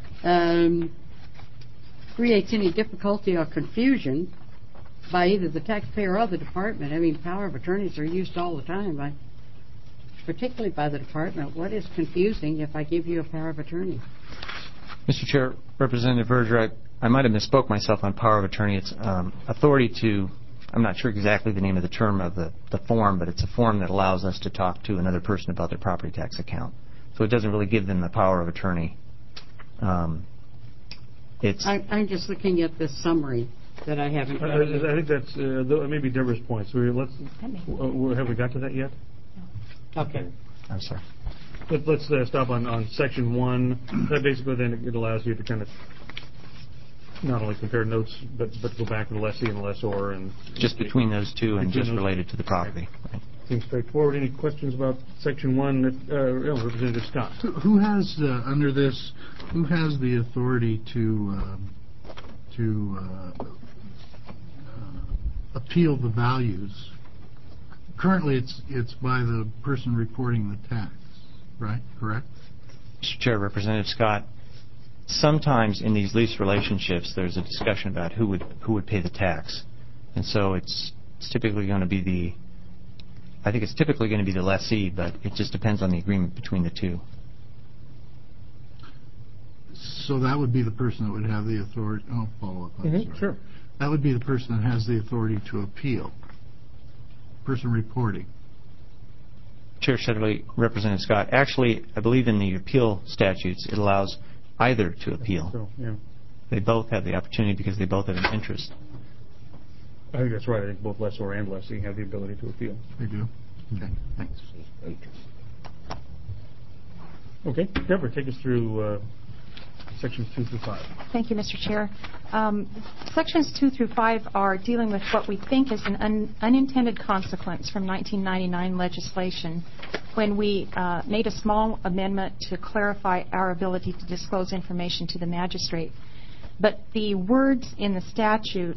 creates any difficulty or confusion by either the taxpayer or the department. I mean, power of attorneys are used all the time, particularly by the department. What is confusing if I give you a power of attorney? Mr. Chair, Representative Berger, I might have misspoke myself on power of attorney. It's authority to, I'm not sure exactly the name of the term of the form, but it's a form that allows us to talk to another person about their property tax account. So it doesn't really give them the power of attorney. I'm just looking at this summary that I haven't. I think that's maybe Deborah's point. So have we got to that yet? Okay. I'm sorry. Let's stop on section 1. That basically then it allows you to kind of not only compare notes, but go back to the lessee and the lessor, and just between those two and just related to the property. Right. Seems straightforward. Any questions about section 1? Representative Scott. Who has under this? Who has the authority to appeal the values? Currently, it's by the person reporting the tax, right? Correct? Mr. Chair, Representative Scott, sometimes in these lease relationships, there's a discussion about who would pay the tax, and so it's typically going to be the lessee, but it just depends on the agreement between the two. So that would be the person that would have the authority. Oh, follow up. I'm sorry. Sure. That would be the person that has the authority to appeal. Person reporting. Chair Shetterly, Representative Scott. Actually, I believe in the appeal statutes it allows either to appeal. So, yeah. They both have the opportunity because they both have an interest. I think that's right. I think both lessor and lessee have the ability to appeal. They do. Okay, thanks. Okay, Deborah, take us through sections 2 through 5. Thank you, Mr. Chair. Sections 2 through 5 are dealing with what we think is an unintended consequence from 1999 legislation when we made a small amendment to clarify our ability to disclose information to the magistrate. But the words in the statute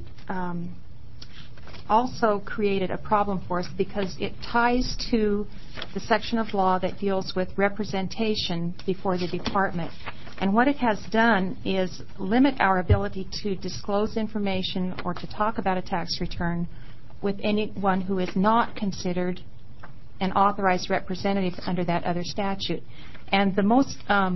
also created a problem for us because it ties to the section of law that deals with representation before the department. And what it has done is limit our ability to disclose information or to talk about a tax return with anyone who is not considered an authorized representative under that other statute. And the most,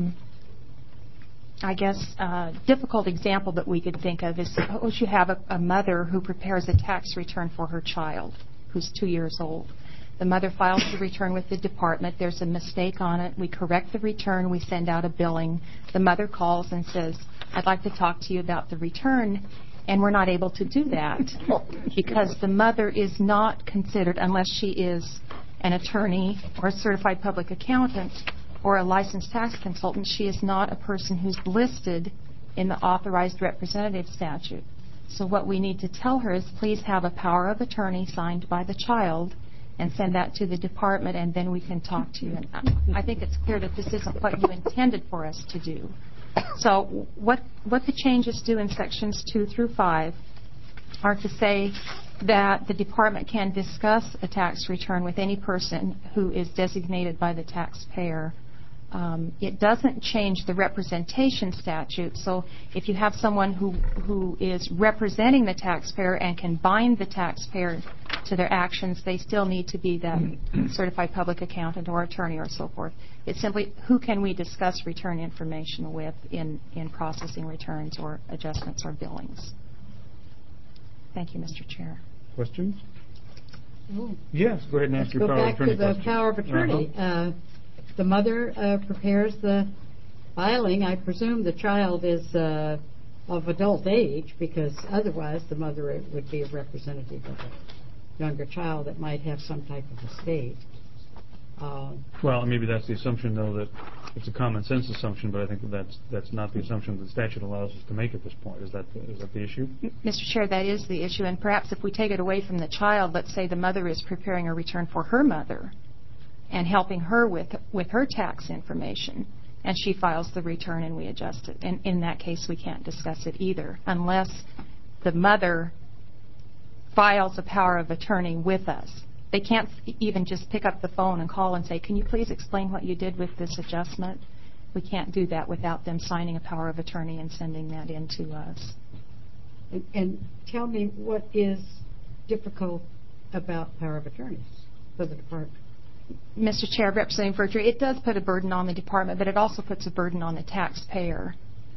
difficult example that we could think of is suppose you have a mother who prepares a tax return for her child who's 2 years old. The mother files the return with the department. There's a mistake on it. We correct the return. We send out a billing. The mother calls and says, I'd like to talk to you about the return. And we're not able to do that because the mother is not considered, unless she is an attorney or a certified public accountant or a licensed tax consultant, she is not a person who's listed in the authorized representative statute. So what we need to tell her is please have a power of attorney signed by the child and send that to the department, and then we can talk to you. And I think it's clear that this isn't what you intended for us to do. So what the changes do in sections 2 through 5 are to say that the department can discuss a tax return with any person who is designated by the taxpayer. It doesn't change the representation statute. So if you have someone who is representing the taxpayer and can bind the taxpayer to their actions, they still need to be the certified public accountant or attorney or so forth. It's simply who can we discuss return information with in processing returns or adjustments or billings. Thank you, Mr. Chair. Questions? Oh. Yes, go ahead and ask your Let's power of go back attorney to the question. power of attorney. The mother prepares the filing. I presume the child is of adult age, because otherwise the mother would be a representative of a younger child that might have some type of estate. Well, maybe that's the assumption, though, that it's a common sense assumption, but I think that's not the assumption the statute allows us to make at this point. Is that the issue? Mr. Chair, that is the issue, and perhaps if we take it away from the child, let's say the mother is preparing a return for her mother and helping her with her tax information, and she files the return and we adjust it. And in that case, we can't discuss it either, unless the mother files a power of attorney with us. They can't even just pick up the phone and call and say, can you please explain what you did with this adjustment? We can't do that without them signing a power of attorney and sending that in to us. And tell me what is difficult about power of attorneys for the department. Mr. Chair, Representative Verger, it does put a burden on the department, but it also puts a burden on the taxpayer.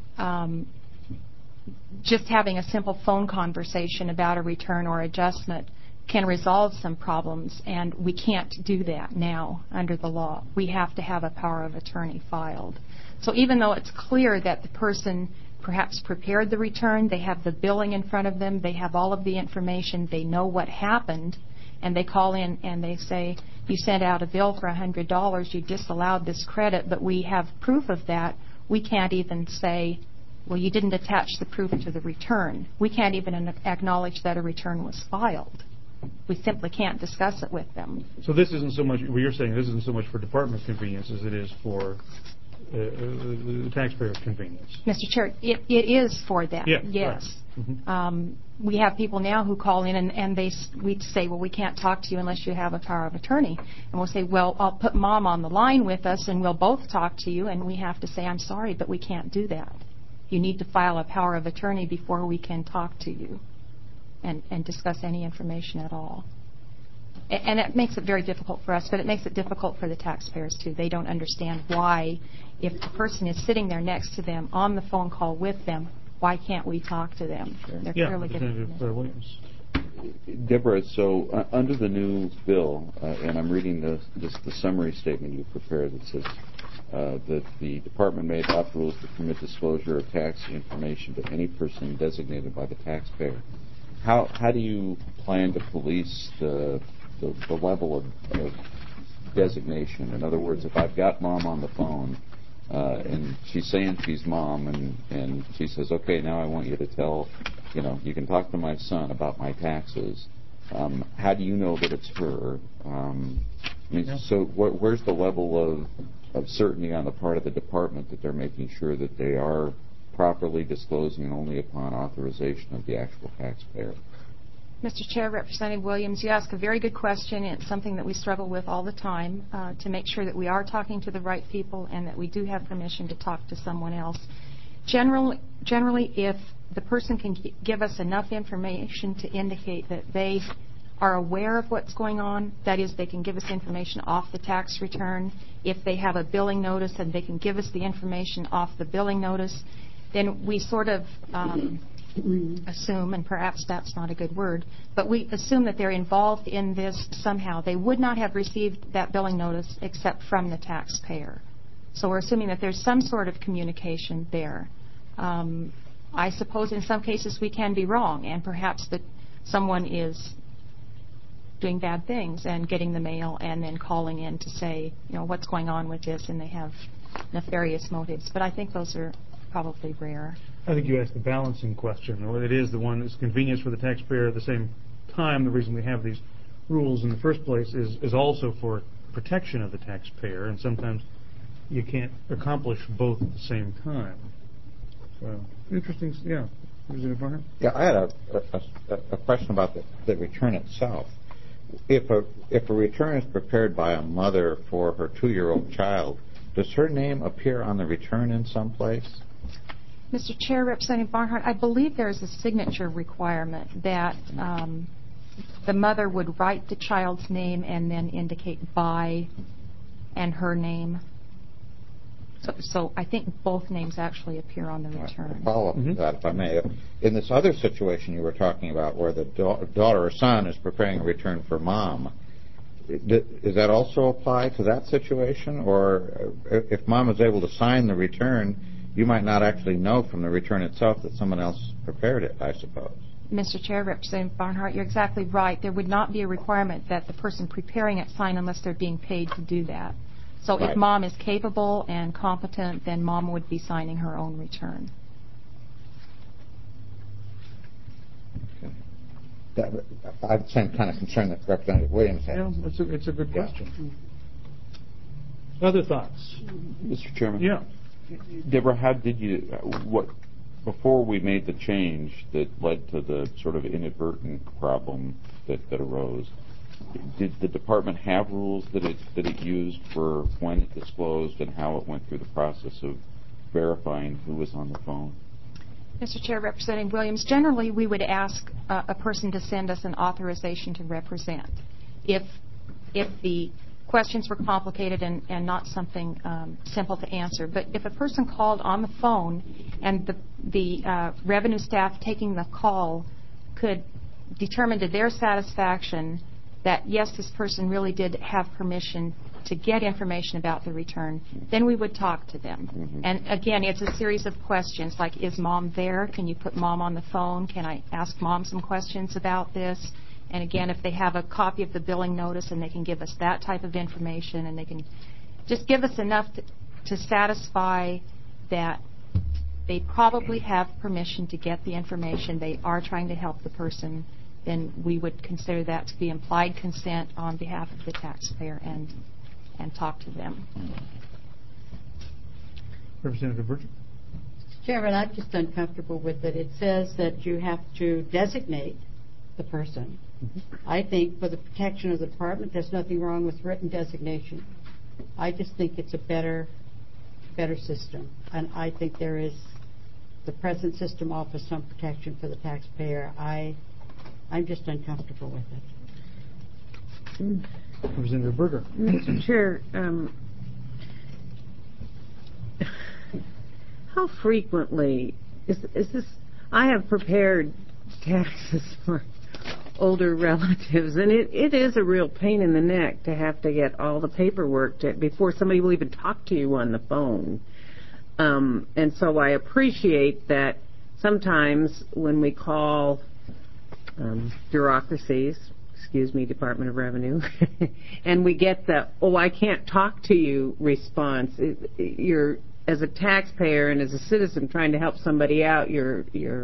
Just having a simple phone conversation about a return or adjustment can resolve some problems, and we can't do that now under the law. We have to have a power of attorney filed. So even though it's clear that the person perhaps prepared the return, they have the billing in front of them, they have all of the information, they know what happened, and they call in and they say, you sent out a bill for $100, you disallowed this credit, but we have proof of that. We can't even say, well, you didn't attach the proof to the return. We can't even acknowledge that a return was filed. We simply can't discuss it with them. So this isn't so much, what you're saying, this isn't so much for department convenience as it is for the taxpayer's convenience. Mr. Chair, it is for that, yeah, yes. Right. Mm-hmm. We have people now who call in and we say, well, we can't talk to you unless you have a power of attorney. And we'll say, well, I'll put Mom on the line with us and we'll both talk to you, and we have to say, I'm sorry, but we can't do that. You need to file a power of attorney before we can talk to you and discuss any information at all. And it makes it very difficult for us, but it makes it difficult for the taxpayers, too. They don't understand why, if the person is sitting there next to them on the phone call with them, why can't we talk to them? They're clearly Representative Williams. Deborah, so under the new bill, and I'm reading the summary statement you prepared that says that the department may adopt rules to permit disclosure of tax information to any person designated by the taxpayer. How do you plan to police the level of designation? In other words, if I've got mom on the phone and she's saying she's mom and she says, okay, now I want you to tell, you can talk to my son about my taxes. How do you know that it's her? So where's the level of certainty on the part of the department that they're making sure that they are properly disclosing only upon authorization of the actual taxpayer? Mr. Chair, Representative Williams, you ask a very good question. It's something that we struggle with all the time to make sure that we are talking to the right people and that we do have permission to talk to someone else. Generally, if the person can give us enough information to indicate that they are aware of what's going on, that is, they can give us information off the tax return. If they have a billing notice and they can give us the information off the billing notice, then we sort of assume, and perhaps that's not a good word, but we assume that they're involved in this somehow. They would not have received that billing notice except from the taxpayer. So we're assuming that there's some sort of communication there. I suppose in some cases we can be wrong, and perhaps that someone is doing bad things and getting the mail and then calling in to say, what's going on with this, and they have nefarious motives. But I think those are probably rare. I think you asked the balancing question, or it is the one that's convenience for the taxpayer. At the same time, the reason we have these rules in the first place is also for protection of the taxpayer, and sometimes you can't accomplish both at the same time. So, interesting, yeah. Yeah, I had a question about the return itself. If a return is prepared by a mother for her 2-year-old child, does her name appear on the return in some place? Mr. Chair, Representative Barnhart, I believe there is a signature requirement that the mother would write the child's name and then indicate by and her name. So I think both names actually appear on the return. Follow up to that, if I may. In this other situation you were talking about where the daughter or son is preparing a return for mom, does that also apply to that situation? Or if mom is able to sign the return, you might not actually know from the return itself that someone else prepared it, I suppose. Mr. Chair, Representative Barnhart, you're exactly right. There would not be a requirement that the person preparing it sign unless they're being paid to do that. So if mom is capable and competent, then mom would be signing her own return. Okay. I have the same kind of concern that Representative Williams had. Yeah, it's a good question. Other thoughts? Mr. Chairman? Yeah. Deborah, how did you, before we made the change that led to the sort of inadvertent problem that arose, did the department have rules that it used for when it disclosed and how it went through the process of verifying who was on the phone? Mr. Chair, Representative Williams, generally we would ask a person to send us an authorization to represent. If the questions were complicated and not something simple to answer. But if a person called on the phone and the revenue staff taking the call could determine to their satisfaction that, yes, this person really did have permission to get information about the return, then we would talk to them. Mm-hmm. And, again, it's a series of questions like, is mom there? Can you put mom on the phone? Can I ask mom some questions about this? And, again, if they have a copy of the billing notice and they can give us that type of information and they can just give us enough to satisfy that they probably have permission to get the information, they are trying to help the person, then we would consider that to be implied consent on behalf of the taxpayer and talk to them. Representative Virgin? Chairman, I'm just uncomfortable with it. It says that you have to designate the person. Mm-hmm. I think for the protection of the department, there's nothing wrong with written designation. I just think it's a better system. And I think the present system offers some protection for the taxpayer. I'm just uncomfortable with it. Representative Berger. Mr. Chair, how frequently is this? I have prepared taxes for older relatives, and it is a real pain in the neck to have to get all the paperwork before somebody will even talk to you on the phone. And so I appreciate that sometimes when we call bureaucracies, excuse me, Department of Revenue, and we get the, oh, I can't talk to you response, you're, as a taxpayer and as a citizen trying to help somebody out, your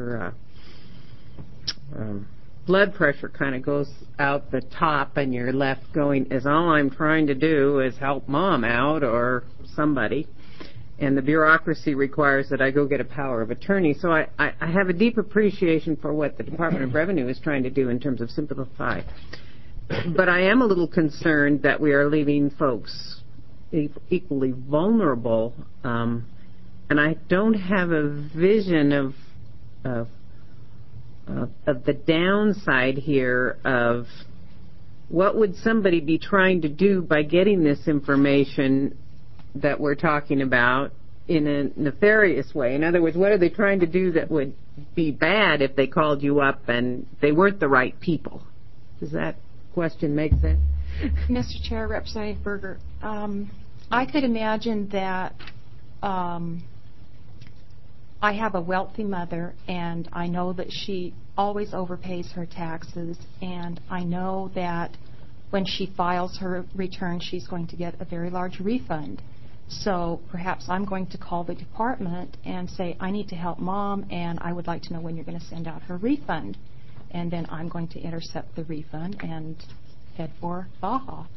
blood pressure kind of goes out the top, and you're left going, as all I'm trying to do is help mom out or somebody, and the bureaucracy requires that I go get a power of attorney. So I have a deep appreciation for what the Department of Revenue is trying to do in terms of simplify. But I am a little concerned that we are leaving folks equally vulnerable, and I don't have a vision of the downside here of what would somebody be trying to do by getting this information that we're talking about in a nefarious way. In other words, what are they trying to do that would be bad if they called you up and they weren't the right people? Does that question make sense? Mr. Chair, Representative Berger, I could imagine that I have a wealthy mother, and I know that she always overpays her taxes, and I know that when she files her return, she's going to get a very large refund. So perhaps I'm going to call the department and say, I need to help Mom, and I would like to know when you're going to send out her refund. And then I'm going to intercept the refund and head for Baja.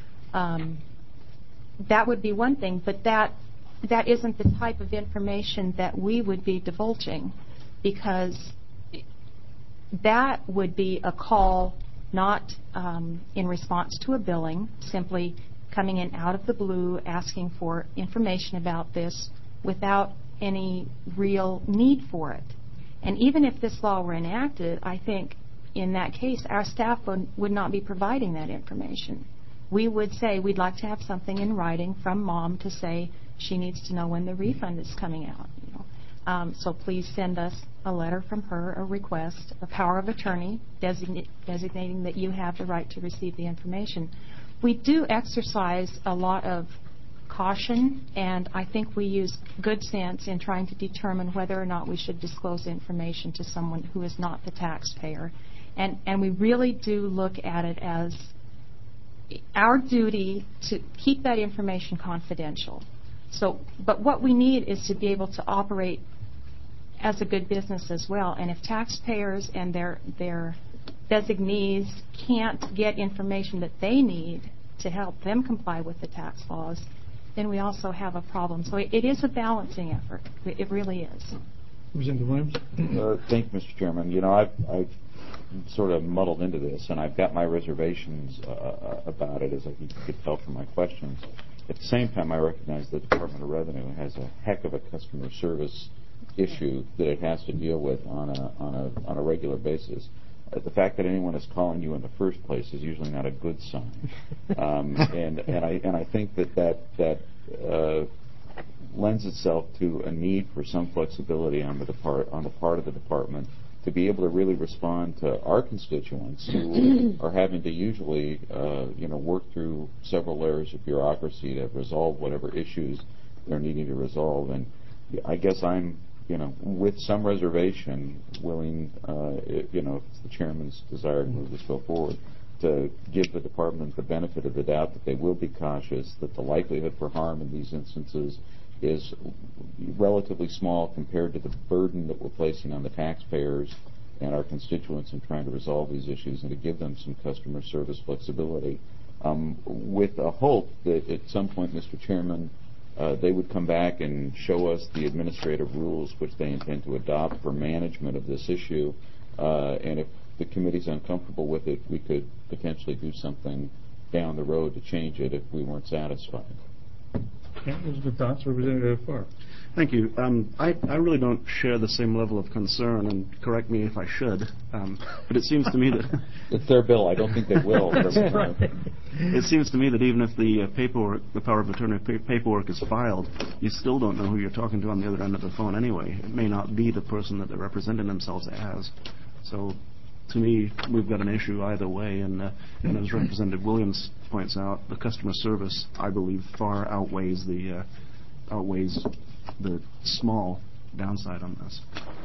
That would be one thing, but that isn't the type of information that we would be divulging, because that would be a call not in response to a billing, simply coming in out of the blue asking for information about this without any real need for it. And even if this law were enacted, I think in that case our staff would not be providing that information. We would say we'd like to have something in writing from Mom to say she needs to know when the refund is coming out. So please send us a letter from her, a request, a power of attorney designating that you have the right to receive the information. We do exercise a lot of caution, and I think we use good sense in trying to determine whether or not we should disclose information to someone who is not the taxpayer. And we really do look at it as our duty to keep that information confidential. But what we need is to be able to operate as a good business as well. And if taxpayers and their designees can't get information that they need to help them comply with the tax laws, then we also have a problem. So it is a balancing effort. It really is. Representative Williams? Thank you, Mr. Chairman. I've sort of muddled into this, and I've got my reservations about it, as I think you could tell from my questions. At the same time, I recognize the Department of Revenue has a heck of a customer service issue that it has to deal with on a regular basis. The fact that anyone is calling you in the first place is usually not a good sign, and I think that lends itself to a need for some flexibility on the part of the department to be able to really respond to our constituents who are having to usually work through several layers of bureaucracy to resolve whatever issues they're needing to resolve. And I guess I'm with some reservation, willing, if it's the chairman's desire to move this bill forward, to give the department the benefit of the doubt that they will be cautious, that the likelihood for harm in these instances is relatively small compared to the burden that we're placing on the taxpayers and our constituents in trying to resolve these issues, and to give them some customer service flexibility, with a hope that at some point, Mr. Chairman, they would come back and show us the administrative rules which they intend to adopt for management of this issue. And if the committee's uncomfortable with it, we could potentially do something down the road to change it if we weren't satisfied. Okay, those are good thoughts. Representative Farr. Thank you. I really don't share the same level of concern, and correct me if I should, but it seems to me that... It's their bill. I don't think they will. It seems to me that even if the paperwork, the power of attorney paperwork is filed, you still don't know who you're talking to on the other end of the phone anyway. It may not be the person that they're representing themselves as. So, to me, we've got an issue either way, and as Representative Williams points out, the customer service, I believe, far outweighs the small downside on this.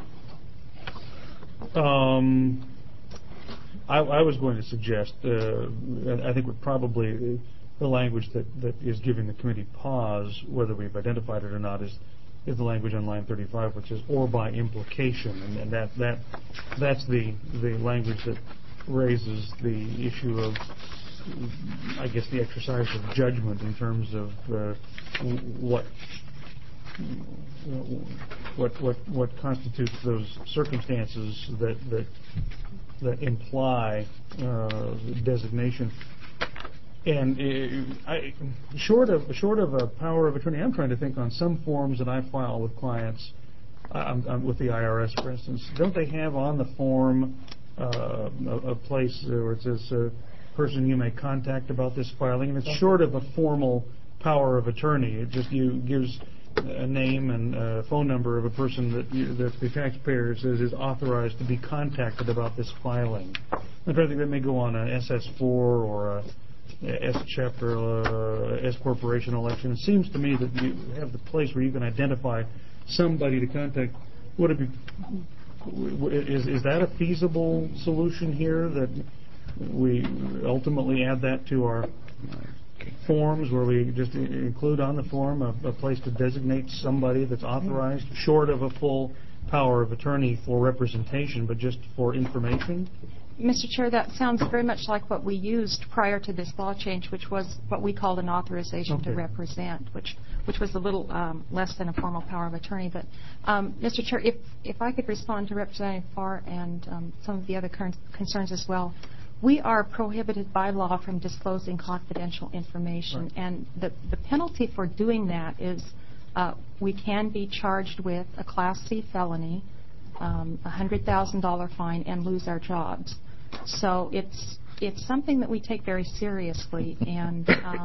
I was going to suggest, I think would probably the language that is giving the committee pause, whether we've identified it or not, is the language on line 35, which is or by implication, and that's the language that raises the issue of, I guess, the exercise of judgment in terms of what constitutes those circumstances that imply designation. And short of a power of attorney, I'm trying to think on some forms that I file with clients, with the IRS, for instance. Don't they have on the form a place where it says person you may contact about this filing? And it's short of a formal power of attorney. It just gives a name and a phone number of a person that the taxpayer says is authorized to be contacted about this filing. I'm trying to think that may go on an SS4 or a S chapter S corporation election. It seems to me that you have the place where you can identify somebody to contact. Would it be? Is that a feasible solution here, that we ultimately add that to our forms, where we just include on the form a place to designate somebody that's authorized, short of a full power of attorney for representation, but just for information? Mr. Chair, that sounds very much like what we used prior to this law change, which was what we called an authorization to represent, which was a little less than a formal power of attorney. But, Mr. Chair, if I could respond to Representative Farr and some of the other concerns as well. We are prohibited by law from disclosing confidential information, right. And the penalty for doing that is we can be charged with a Class C felony, $100,000 fine, and lose our jobs. So it's something that we take very seriously, and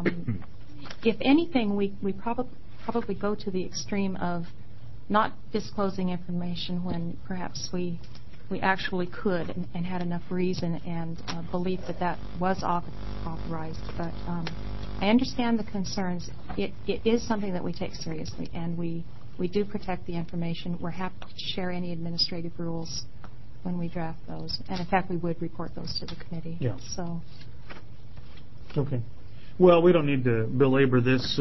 if anything, we probably go to the extreme of not disclosing information when perhaps we actually could and had enough reason and belief that was authorized. But I understand the concerns. It is something that we take seriously, and we do protect the information. We're happy to share any administrative rules when we draft those. And, in fact, we would report those to the committee. Yeah. So. Okay. Well, we don't need to belabor this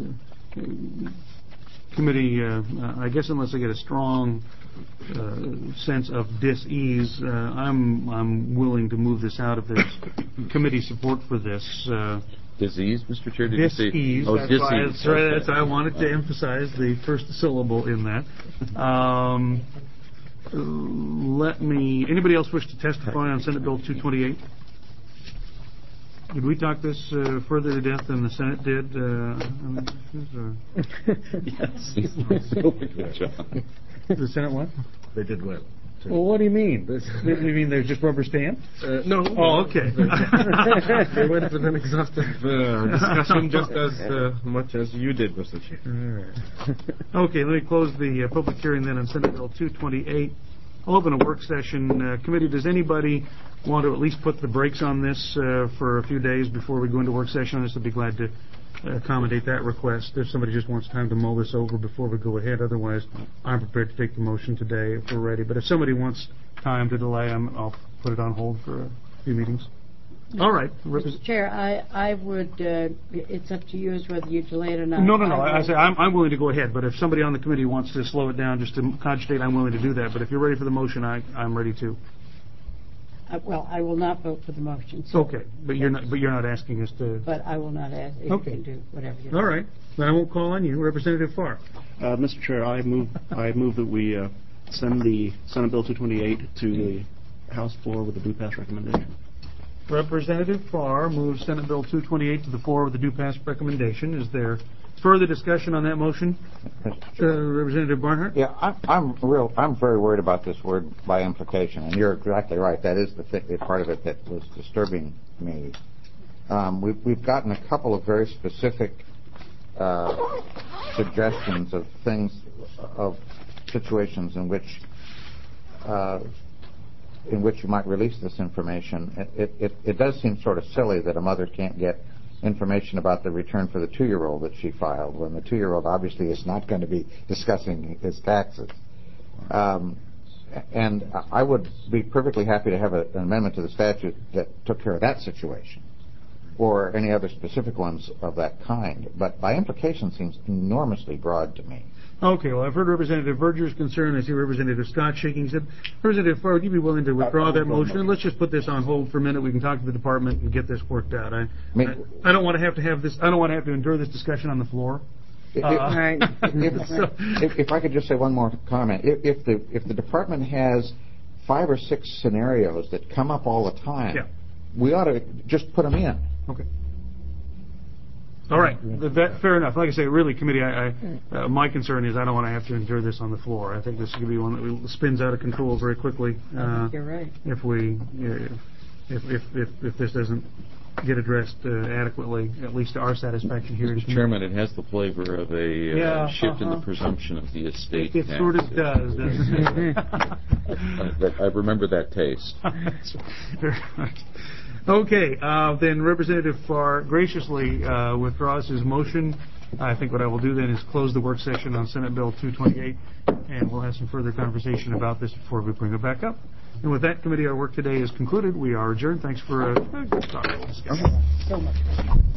committee, I guess, unless I get a strong sense of dis-ease. I'm willing to move this out if there's committee support for this. Disease, Mr. Chair? Did dis-ease. You say? Oh, That's right. That's I wanted to emphasize the first syllable in that. Anybody else wish to testify on Senate Bill 228? Did we talk this further to death than the Senate did? Yes. The Senate what? They did well. Well, what do you mean? You mean they're just rubber stamped? No. Oh, okay. They went with an exhaustive discussion just as much as you did, Mr. Chair. All right. Okay, let me close the public hearing then on Senate Bill 228. I'll open a work session. Committee, does anybody want to at least put the brakes on this for a few days before we go into work session on this? I'd be glad to accommodate that request if somebody just wants time to mull this over before we go ahead. Otherwise, I'm prepared to take the motion today if we're ready. But if somebody wants time to delay, I'll put it on hold for a few meetings. All right. Mr. Chair, I would, it's up to you as whether you delay it or not. No. I say I'm willing to go ahead, but if somebody on the committee wants to slow it down just to cogitate, I'm willing to do that. But if you're ready for the motion, I'm ready too. Well, I will not vote for the motion. So okay, but you're not asking us to. But I will not ask. If okay. You can do whatever you All right. Then I won't call on you, Representative Farr. Mr. Chair, I move that we send the Senate Bill 228 to the House floor with a blue pass recommendation. Representative Farr moves Senate Bill 228 to the floor with a do pass recommendation. Is there further discussion on that motion? Representative Barnhart? Yeah, I'm very worried about this word by implication, and you're exactly right. That is the part of it that was disturbing me. We've gotten a couple of very specific suggestions of things, of situations in which you might release this information. It does seem sort of silly that a mother can't get information about the return for the 2-year-old that she filed, when the 2-year-old obviously is not going to be discussing his taxes. And I would be perfectly happy to have an amendment to the statute that took care of that situation, or any other specific ones of that kind. But by implication seems enormously broad to me. Okay, well, I've heard Representative Berger's concern. I see Representative Scott shaking his head. Representative Farr, would you be willing to withdraw that motion? And let's just put this on hold for a minute. We can talk to the department and get this worked out. I don't want to have this. I don't want to have to endure this discussion on the floor. If I could just say one more comment. If the department has 5 or 6 scenarios that come up all the time, we ought to just put them in. Okay. All right. Fair enough. Like I say, really, committee, my concern is I don't want to have to endure this on the floor. I think this is going to be one that spins out of control very quickly. I think you're right. If this doesn't get addressed adequately, at least to our satisfaction here. Mr. Chairman, it has the flavor of a shift in the presumption of the estate It tax. sort of does, doesn't it? I remember that taste. Okay, then Representative Farr graciously withdraws his motion. I think what I will do then is close the work session on Senate Bill 228, and we'll have some further conversation about this before we bring it back up. And with that, committee, our work today is concluded. We are adjourned. Thanks for a good talk. So much.